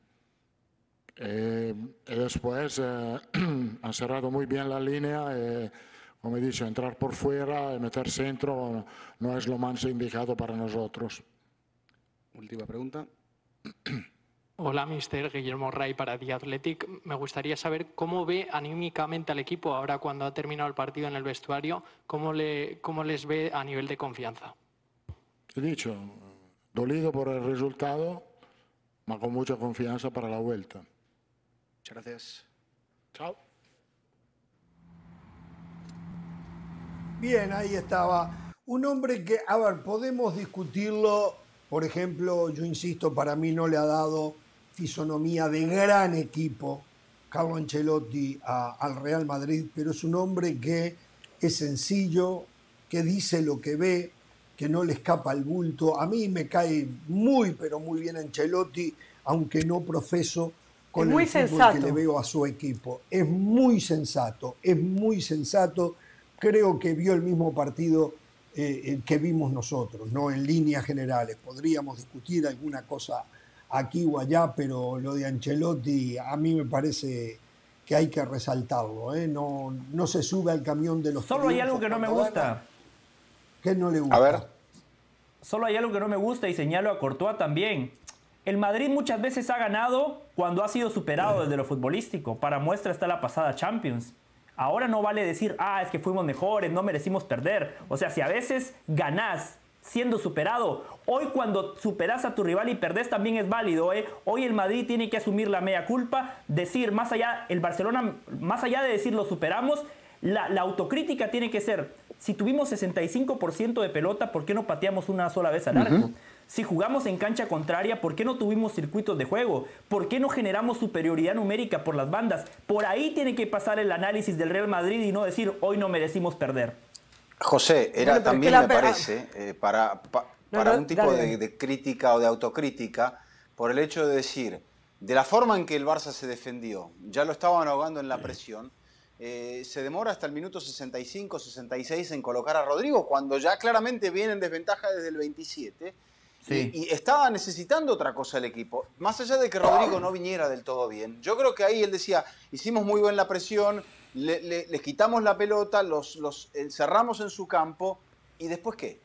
eh, y después eh, han cerrado muy bien la línea. Eh, Como he dicho, entrar por fuera y meter centro no es lo más indicado para nosotros.
Última pregunta.
Hola, mister Guillermo Ray para The Athletic. Me gustaría saber cómo ve anímicamente al equipo ahora cuando ha terminado el partido en el vestuario, cómo, le, cómo les ve a nivel de confianza.
He dicho, dolido por el resultado, pero con mucha confianza para la vuelta.
Muchas gracias.
Chao.
Bien, ahí estaba. Un hombre que, a ver, podemos discutirlo. Por ejemplo, yo insisto, para mí no le ha dado fisonomía de gran equipo Carlo Ancelotti a, al Real Madrid, pero es un hombre que es sencillo, que dice lo que ve, que no le escapa el bulto. A mí me cae muy, pero muy bien Ancelotti, aunque no profeso con
es muy
el fútbol
sensato.
que le veo a su equipo. Es muy sensato, es muy sensato. Creo que vio el mismo partido eh, que vimos nosotros, ¿no? En líneas generales. Podríamos discutir alguna cosa aquí o allá, pero lo de Ancelotti a mí me parece que hay que resaltarlo, ¿eh? No, no se sube al camión de los
Solo hay algo que no me gusta.
¿Qué no le gusta?
A ver.
Solo hay algo que no me gusta y señalo a Courtois también. El Madrid muchas veces ha ganado cuando ha sido superado desde lo futbolístico. Para muestra está la pasada Champions. Ahora no vale decir, ah, es que fuimos mejores, no merecimos perder. O sea, si a veces ganás siendo superado, hoy cuando superás a tu rival y perdés también es válido, ¿eh? Hoy el Madrid tiene que asumir la mea culpa, decir, más allá, el Barcelona, más allá de decir lo superamos, la, la autocrítica tiene que ser, si tuvimos sesenta y cinco por ciento de pelota, ¿por qué no pateamos una sola vez al arco? Uh-huh. Si jugamos en cancha contraria, ¿por qué no tuvimos circuitos de juego? ¿Por qué no generamos superioridad numérica por las bandas? Por ahí tiene que pasar el análisis del Real Madrid y no decir, hoy no merecimos perder.
José, era
Bueno,
también
la-
me parece, eh, para, pa-
No,
para
no,
un tipo
dale,
de,
dale.
de crítica o de autocrítica, por el hecho de decir, de la forma en que el Barça se defendió, ya lo estaban ahogando en la presión, eh, se demora hasta el minuto sesenta y cinco, sesenta y seis en colocar a Rodrigo, cuando ya claramente viene en desventaja desde el veintisiete,
Sí.
y, y estaba necesitando otra cosa el equipo. Más allá de que Rodrigo no viniera del todo bien, yo creo que ahí él decía, hicimos muy bien la presión, le- le- les quitamos la pelota, los, los encerramos en su campo, ¿y después qué?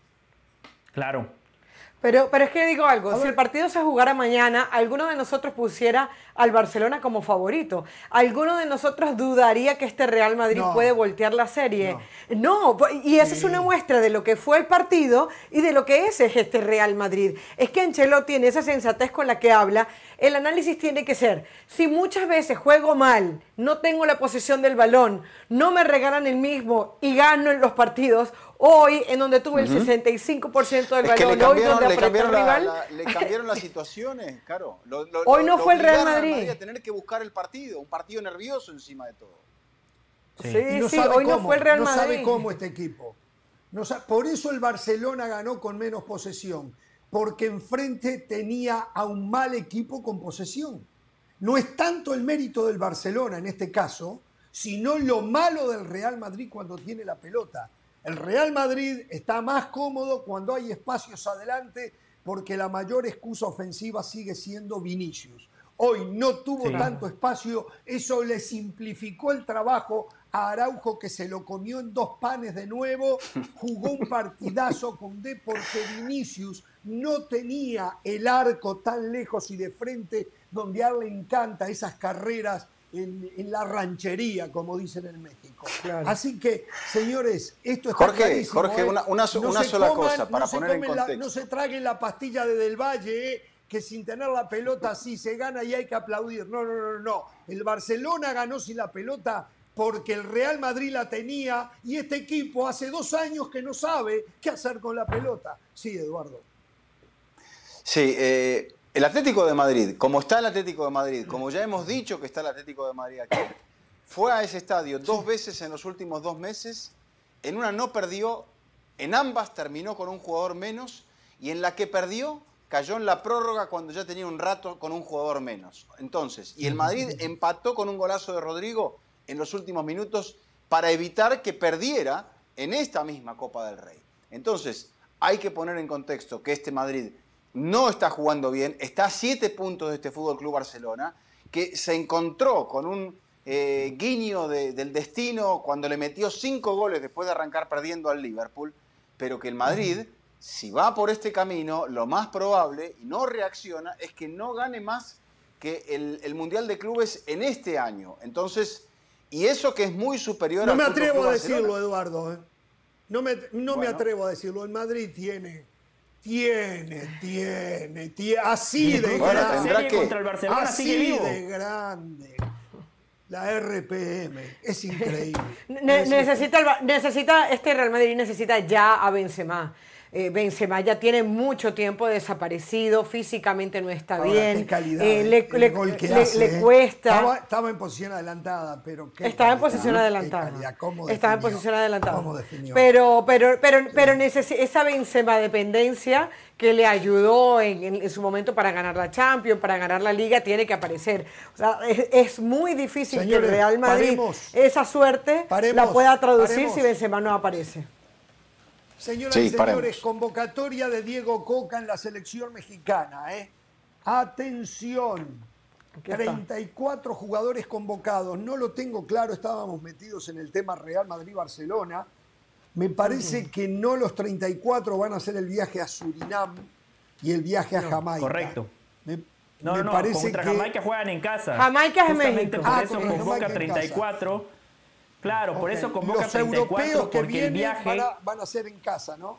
Claro.
Pero, pero es que digo algo, si el partido se jugara mañana, alguno de nosotros pusiera al Barcelona como favorito. ¿Alguno de nosotros dudaría que este Real Madrid
No.
puede voltear la serie? No, y esa es una muestra de lo que fue el partido y de lo que es este Real Madrid. Es que Ancelotti, en esa sensatez con la que habla, el análisis tiene que ser, si muchas veces juego mal, no tengo la posesión del balón, no me regalan el mismo y gano en los partidos, hoy en donde tuve
Ujú.
el sesenta y cinco por ciento del
Es que
balón,
le
hoy
cambiaron,
donde
le
apretó el
cambiaron, la,
rival,
la- le cambiaron las situaciones, claro. Lo- lo-
Hoy
lo-
no
lo
fue el Real
obligaron al
Madrid.
a tener que buscar el partido, un partido nervioso encima de todo.
Sí,
Y no
sí,
sabe
hoy no
cómo,
fue el Real
no sabe
Madrid.
cómo este equipo. No sa- por eso el Barcelona ganó con menos posesión, porque enfrente tenía a un mal equipo con posesión. No es tanto el mérito del Barcelona en este caso, sino lo malo del Real Madrid cuando tiene la pelota. El Real Madrid está más cómodo cuando hay espacios adelante, porque la mayor excusa ofensiva sigue siendo Vinicius. Hoy no tuvo
Sí.
tanto espacio, eso le simplificó el trabajo a Araujo, que se lo comió en dos panes de nuevo, jugó un partidazo con D porque Vinicius no tenía el arco tan lejos y de frente, donde a él le encanta esas carreras en, en la ranchería, como dicen en México. Así que, señores, esto está
Jorge,
clarísimo,
Jorge,
¿eh?
una- una so-
No
una
se
sola
coman,
cosa para
no se
poner en
comen la-
contexto.
no se traguen la pastilla de Del Valle, ¿eh? Que sin tener la pelota sí se gana y hay que aplaudir. No, no, no, no. El Barcelona ganó sin la pelota porque el Real Madrid la tenía y este equipo hace dos años que no sabe qué hacer con la pelota. Sí, Eduardo.
Sí, eh, el Atlético de Madrid, como está el Atlético de Madrid, como ya hemos dicho que está el Atlético de Madrid aquí, fue a ese estadio dos veces en los últimos dos meses, en una no perdió, en ambas terminó con un jugador menos y en la que perdió cayó en la prórroga cuando ya tenía un rato con un jugador menos. Entonces, y el Madrid empató con un golazo de Rodrigo en los últimos minutos para evitar que perdiera en esta misma Copa del Rey. Entonces, hay que poner en contexto que este Madrid no está jugando bien, está a siete puntos de este Fútbol Club Barcelona, que se encontró con un eh, guiño de- del destino cuando le metió cinco goles después de arrancar perdiendo al Liverpool, pero que el Madrid, si va por este camino, lo más probable, y no reacciona, es que no gane más que el, el Mundial de Clubes en este año. Entonces, y eso que es muy superior
no
al
me
Fútbol
atrevo
Club
a decirlo,
Barcelona.
Eduardo. ¿eh? No, me, no
Bueno.
me atrevo a decirlo. El Madrid tiene, tiene, tiene, tiene así de
Bueno,
grande.
tendrá que-
contra el Barcelona
así
sigue vivo.
de grande. La R P M. Es increíble.
Ne-
Es
necesita, el Ba- necesita, este Real Madrid necesita ya a Benzema. Eh, Benzema ya tiene mucho tiempo desaparecido, físicamente no está
Ahora,
bien,
qué calidad,
eh,
eh,
le,
el
le-
gol que
le-
hace,
le
eh.
cuesta.
Estaba, estaba en posición adelantada, pero qué
Estaba en
calidad,
posición
qué
adelantada.
calidad, cómo
Estaba en
definió,
posición adelantada.
cómo definió.
Pero, pero, pero, pero necesi- esa Benzema dependencia que le ayudó en, en- en su momento para ganar la Champions, para ganar la Liga, tiene que aparecer. O sea, es, es muy difícil
Señores,
que el Real Madrid
paremos.
esa suerte
Paremos,
la pueda traducir
paremos.
si Benzema no aparece.
Señoras
Sí,
y señores,
paremos.
convocatoria de Diego Coca en la selección mexicana. ¿eh? Atención,
Aquí está.
treinta y cuatro jugadores convocados. No lo tengo claro, estábamos metidos en el tema Real Madrid-Barcelona. Me parece que no los treinta y cuatro van a hacer el viaje a Surinam y el viaje a
No,
Jamaica.
correcto.
Me,
No,
me
no, no,
parece
contra
que...
Jamaica juegan en casa.
Jamaica es en
Justamente
México.
por
Ah,
eso
contra
convoca
Jamaica en
treinta y cuatro. Claro, por
Ok,
eso convoca
los
treinta y
europeos
cuatro,
que
porque el
vienen
viaje...
van a, van a ser en casa, ¿no?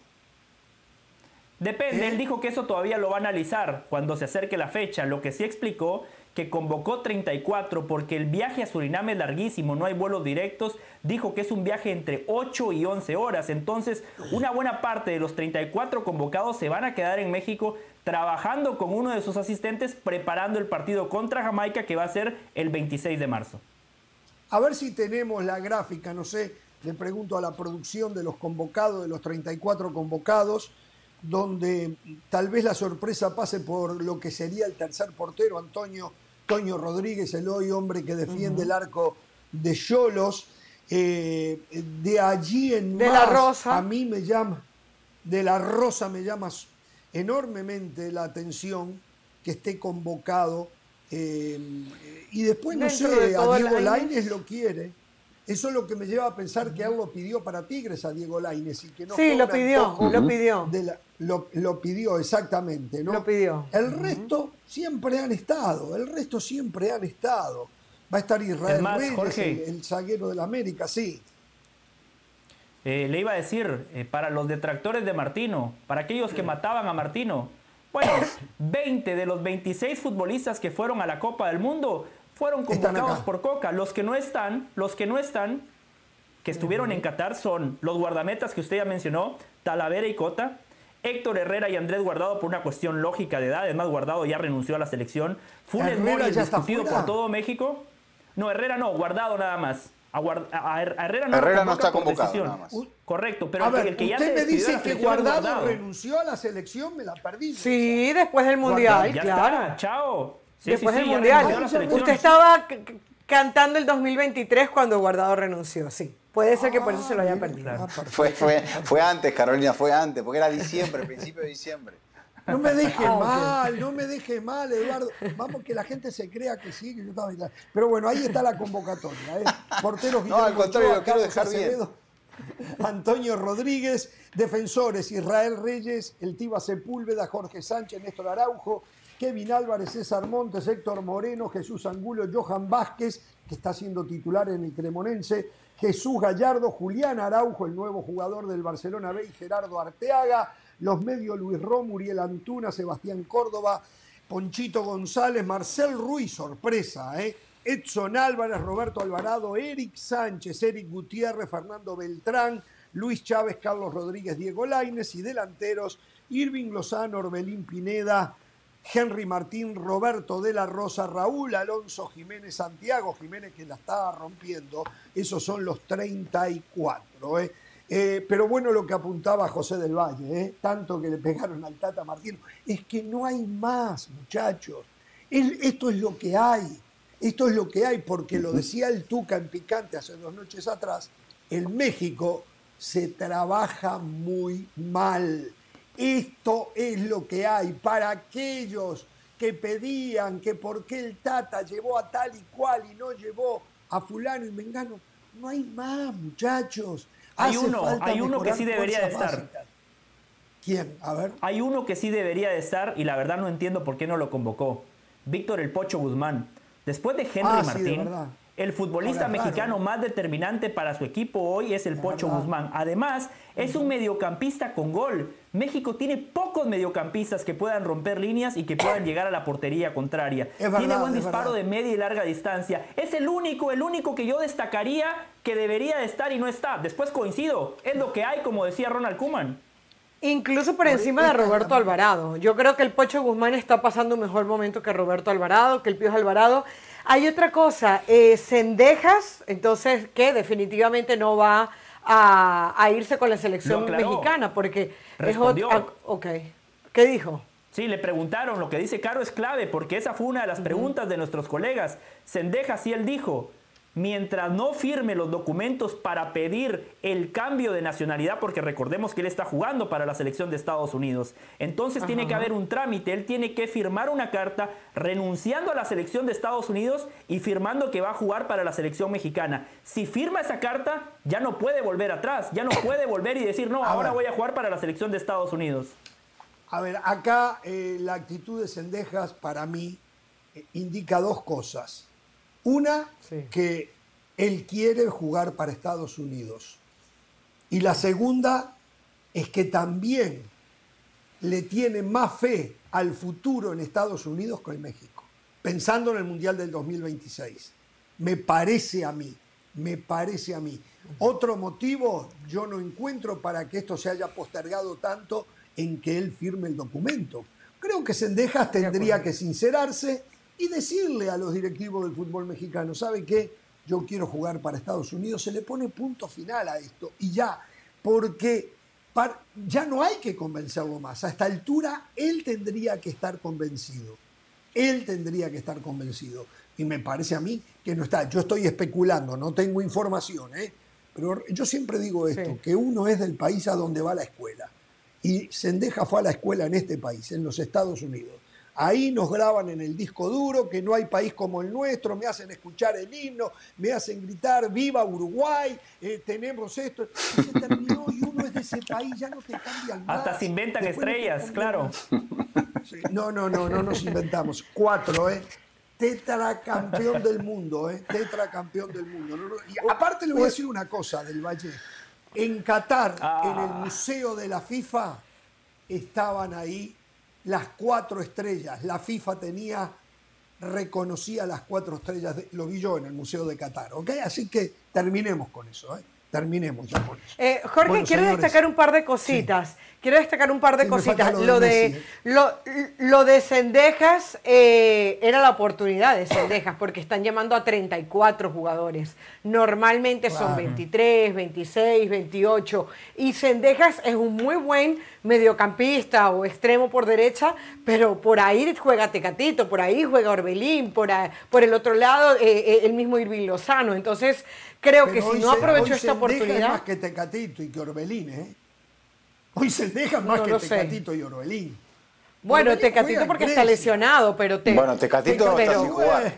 Depende,
¿Eh?
él dijo que eso todavía lo va a analizar cuando se acerque la fecha. Lo que sí explicó que convocó treinta y cuatro porque el viaje a Surinam es larguísimo, no hay vuelos directos. Dijo que es un viaje entre ocho y once horas. Entonces, una buena parte de los treinta y cuatro convocados se van a quedar en México trabajando con uno de sus asistentes, preparando el partido contra Jamaica, que va a ser el veintiséis de marzo.
A ver si tenemos la gráfica, no sé, le pregunto a la producción de los convocados, de los treinta y cuatro convocados, donde tal vez la sorpresa pase por lo que sería el tercer portero, Antonio Toño Rodríguez, el hoy hombre que defiende
Ujú.
el arco de Xolos. Eh, de allí en
De
más,
la Rosa.
a mí me llama, de la Rosa me llama enormemente la atención que esté convocado. Eh, y después, no
Dentro
sé,
de todo
a
el
Diego
año.
Lainez lo quiere. Eso es lo que me lleva a pensar que él lo pidió para Tigres a Diego Lainez y que no
Sí,
fue
lo
un
pidió,
antojo
lo pidió.
de la- lo, lo pidió, exactamente, ¿no?
Lo pidió.
El resto siempre han estado, el resto siempre han estado. Va a estar Israel
Es más,
Reyes,
Jorge.
el, el zaguero del América, sí.
Eh, le iba a decir, eh, para los detractores de Martino, para aquellos que mataban a Martino, bueno, veinte de los veintiséis futbolistas que fueron a la Copa del Mundo fueron
Están
convocados
acá.
por Coca. Los que no están, los que no están, que estuvieron en Qatar son los guardametas que usted ya mencionó, Talavera y Cota, Héctor Herrera y Andrés Guardado por una cuestión lógica de edad. Además, Guardado ya renunció a la selección. Funes
Herrera
Mori,
ya está
discutido
fuera.
por todo México. No, Herrera no, Guardado nada más. A, Guard- a- a Herrera no, lo
Herrera no
convoca
está
por
convocado,
decisión.
nada más.
Correcto, pero
a
el que-
ver,
el que ya se
usted me
despidió de
dice
la
que
selección es
Guardado,
Guardado.
renunció a la selección, me la perdí.
Sí, después del Mundial,
Ya
claro.
está, chao. Sí,
después
sí,
del
sí, ya
Mundial.
renunció a la selección.
Usted estaba c- c- cantando el dos mil veintitrés cuando Guardado renunció, sí. Puede ser que por eso se lo haya perdido.
Fue, fue, fue antes, Carolina, fue antes, porque era diciembre, principio de diciembre.
No me deje
Ah, ok.
mal, no me deje mal, Eduardo. Vamos, que la gente se crea que sí, que yo estaba ahí. Pero bueno, ahí está la convocatoria. ¿eh? Porteros
No, al
Guillermo
contrario,
Ochoa,
lo quiero
Carlos
dejar bien.
Acevedo, Antonio Rodríguez, defensores Israel Reyes, el Tiba Sepúlveda, Jorge Sánchez, Néstor Araujo, Kevin Álvarez, César Montes, Héctor Moreno, Jesús Angulo, Johan Vázquez, que está siendo titular en el Cremonense, Jesús Gallardo, Julián Araujo, el nuevo jugador del Barcelona B, y Gerardo Arteaga, los medios Luis Romo, Uriel Antuna, Sebastián Córdoba, Ponchito González, Marcel Ruiz, sorpresa, ¿eh? Edson Álvarez, Roberto Alvarado, Eric Sánchez, Eric Gutiérrez, Fernando Beltrán, Luis Chávez, Carlos Rodríguez, Diego Lainez, y delanteros Irving Lozano, Orbelín Pineda, Henry Martín, Roberto de la Rosa, Raúl Alonso Jiménez, Santiago Jiménez, que la estaba rompiendo. Esos son los treinta y cuatro. ¿eh? Eh, pero bueno, lo que apuntaba José del Valle, ¿eh? tanto que le pegaron al Tata Martino, es que no hay más, muchachos. El- esto es lo que hay. Esto es lo que hay, porque lo decía el Tuca en Picante hace dos noches atrás. En México se trabaja muy mal. Esto es lo que hay para aquellos que pedían que por qué el Tata llevó a tal y cual y no llevó a fulano y mengano. No hay más, muchachos.
Hay
Hace
uno,
falta
hay uno que
mejorar
sí debería de
fuerzas
estar.
básicas. ¿Quién? A ver.
Hay uno que sí debería de estar y la verdad no entiendo por qué no lo convocó. Víctor El Pocho Guzmán. Después de Henry
Ah, sí,
Martín,
de verdad.
el futbolista
Ahora,
mexicano
claro.
más determinante para su equipo hoy es el
Es
Pocho
verdad.
Guzmán. Además, es un mediocampista con gol. México tiene pocos mediocampistas que puedan romper líneas y que puedan llegar a la portería contraria.
Es verdad,
tiene buen
es
disparo
verdad.
de media y larga distancia. Es el único, el único que yo destacaría que debería de estar y no está. Después coincido, es lo que hay, como decía Ronald Koeman.
Incluso por encima de Roberto Alvarado. Yo creo que el Pocho Guzmán está pasando un mejor momento que Roberto Alvarado, que el Piojo Alvarado. Hay otra cosa, eh, Cendejas, entonces, que definitivamente no va a, a irse con la selección
Lo aclaró.
mexicana, porque
Respondió.
es otro... Ok, ¿qué dijo?
Sí, le preguntaron, lo que dice Caro es clave, porque esa fue una de las preguntas de nuestros colegas. Cendejas, y él dijo, mientras no firme los documentos para pedir el cambio de nacionalidad, porque recordemos que él está jugando para la selección de Estados Unidos, entonces
Ajá.
tiene que haber un trámite, él tiene que firmar una carta renunciando a la selección de Estados Unidos y firmando que va a jugar para la selección mexicana. Si firma esa carta, ya no puede volver atrás, ya no puede volver y decir, no,
A
ahora
ver.
voy a jugar para la selección de Estados Unidos.
A ver, acá eh, la actitud de Cendejas para mí eh, indica dos cosas. Una,
Sí.
que él quiere jugar para Estados Unidos. Y la segunda es que también le tiene más fe al futuro en Estados Unidos que en México, pensando en el Mundial del dos mil veintiséis. Me parece a mí, me parece a mí. Otro motivo yo no encuentro para que esto se haya postergado tanto en que él firme el documento. Creo que Cendejas tendría que sincerarse y decirle a los directivos del fútbol mexicano, ¿sabe qué? Yo quiero jugar para Estados Unidos. Se le pone punto final a esto y ya, porque par- ya no hay que convencerlo más. A esta altura él tendría que estar convencido. Él tendría que estar convencido. Y me parece a mí que no está. Yo estoy especulando, no tengo información, ¿eh? Pero yo siempre digo esto,
Sí.
que uno es del país a donde va a la escuela. Y Cendejas fue a la escuela en este país, en los Estados Unidos. Ahí nos graban en el disco duro que no hay país como el nuestro, me hacen escuchar el himno, me hacen gritar ¡Viva Uruguay! Eh, tenemos esto. Y se terminó y uno es de ese país, ya no te cambian más.
Hasta se inventan
Después no te
estrellas,
cambian
claro.
más. Sí, No, no, no, no nos inventamos. Cuatro, ¿eh? Tetracampeón del mundo, ¿eh? Tetracampeón del mundo. No, no. Y aparte le voy a decir una cosa del Valle. En Qatar,
Ah.
en el Museo de la FIFA, estaban ahí las cuatro estrellas. La FIFA tenía, reconocía las cuatro estrellas, de- lo vi yo en el Museo de Qatar, ¿ok? Así que terminemos con eso, ¿eh? Terminemos ya con eso.
Eh, Jorge,
Bueno,
quiero
señores.
destacar un par de cositas. Quiero destacar un par de
Sí, me
cositas.
falta lo
Lo
de
de,
Messi,
lo, lo de Cendejas eh, era la oportunidad de Cendejas, porque están llamando a treinta y cuatro jugadores. Normalmente son
Claro.
veintitrés, veintiséis, veintiocho. Y Cendejas es un muy buen mediocampista o extremo por derecha, pero por ahí juega Tecatito, por ahí juega Orbelín, por, ahí- por el otro lado eh, eh, el mismo Irving Lozano. Entonces, creo
Pero
que si
hoy
no
se-
aprovechó
hoy
esta
Cendejas es
oportunidad...
más que Tecatito y que Orbelín, ¿eh? Hoy Cendejas más
No
que
lo sé.
Tecatito y Orbelín.
Bueno,
Orbelín juega
Tecatito
en
porque está
Grecia.
lesionado, pero te,
Bueno, Tecatito
pero-
está sin jugar.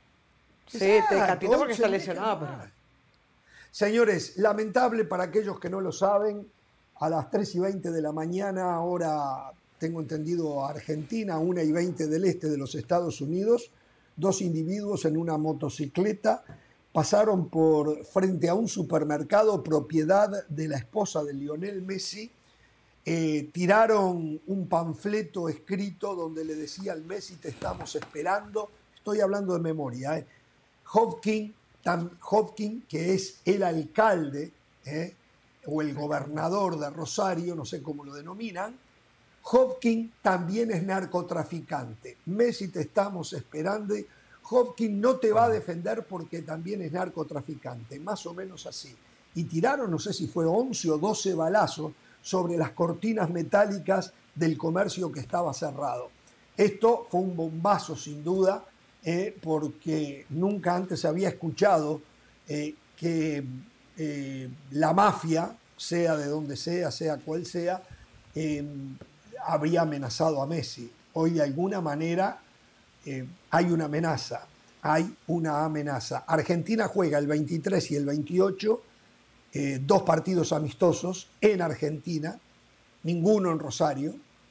Sí,
Exacto,
Tecatito porque está
Cendejas
lesionado,
no.
pero
Señores, lamentable para aquellos que no lo saben, a las tres y veinte de la mañana, ahora tengo entendido Argentina, una y veinte del este de los Estados Unidos, dos individuos en una motocicleta pasaron por frente a un supermercado propiedad de la esposa de Lionel Messi, eh, tiraron un panfleto escrito donde le decía al Messi, te estamos esperando, estoy hablando de memoria, ¿eh? Hopkins, Tam- Hopkins, que es el alcalde ¿eh? o el gobernador de Rosario, no sé cómo lo denominan, Hopkins también es narcotraficante. Messi, te estamos esperando. Hopkins no te va a defender porque también es narcotraficante, más o menos así. Y tiraron, no sé si fue once o doce balazos sobre las cortinas metálicas del comercio que estaba cerrado. Esto fue un bombazo sin duda, eh, porque nunca antes se había escuchado eh, que eh, la mafia, sea de donde sea, sea cual sea, eh, habría amenazado a Messi. Hoy de alguna manera eh, hay una amenaza, hay una amenaza. Argentina juega el veintitrés y el veintiocho, eh, dos partidos amistosos en Argentina, ninguno en Rosario.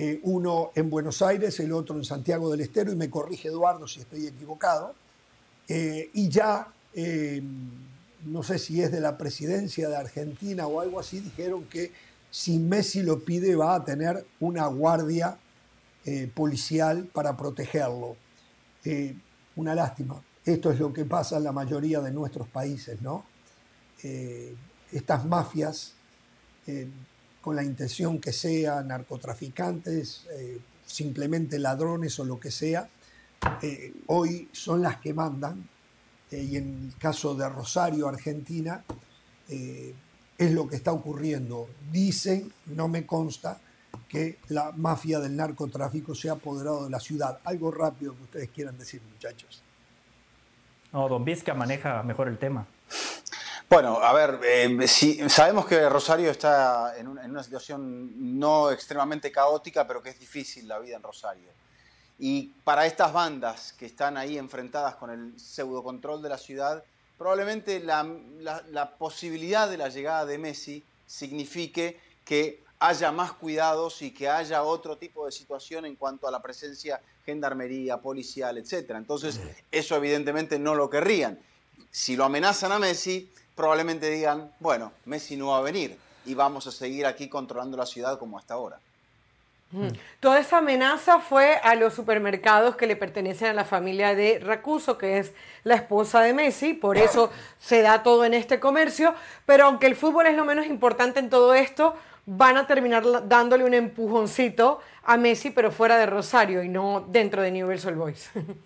eh, uno en Buenos Aires, el otro en Santiago del Estero, y me corrige Eduardo si estoy equivocado, eh, y ya, eh, no sé si es de la presidencia de Argentina o algo así, dijeron que si Messi lo pide va a tener una guardia eh, policial para protegerlo. Eh, una lástima. Esto es lo que pasa en la mayoría de nuestros países, ¿no? Eh, estas mafias, eh, con la intención que sea, narcotraficantes, eh, simplemente ladrones o lo que sea, eh, hoy son las que mandan, eh, y en el caso de Rosario, Argentina, eh, es lo que está ocurriendo. Dicen, no me consta, que la mafia del narcotráfico se ha apoderado de la ciudad. Algo rápido que ustedes quieran decir, muchachos.
No, Don Vizca maneja mejor el tema.
Bueno, a ver, eh, si, sabemos que Rosario está en una, en una situación no extremadamente caótica, pero que es difícil la vida en Rosario. Y para estas bandas que están ahí enfrentadas con el pseudocontrol de la ciudad, probablemente la, la, la posibilidad de la llegada de Messi signifique que haya más cuidados y que haya otro tipo de situación en cuanto a la presencia gendarmería, policial, etcétera. Entonces, eso evidentemente no lo querrían. Si lo amenazan a Messi, probablemente digan, bueno, Messi no va a venir y vamos a seguir aquí controlando la ciudad como hasta ahora.
Mm. Toda esa amenaza fue a los supermercados que le pertenecen a la familia de Racuso, que es la esposa de Messi, por eso se da todo en este comercio, pero aunque el fútbol es lo menos importante en todo esto, van a terminar dándole un empujoncito a Messi, pero fuera de Rosario y no dentro de Newell's Old Boys.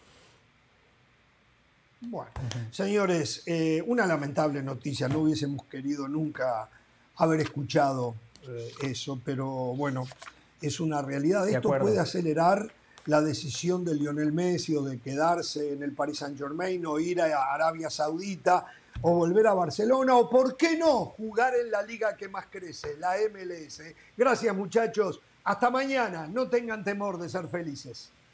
Bueno, señores, eh, una lamentable noticia. No hubiésemos querido nunca haber escuchado eh, eso, pero bueno, es una realidad. Esto puede acelerar la decisión de Lionel Messi o de quedarse en el Paris Saint-Germain o ir a Arabia Saudita o volver a Barcelona o, ¿por qué no?, jugar en la liga que más crece, la M L S. Gracias, muchachos. Hasta mañana. No tengan temor de ser felices.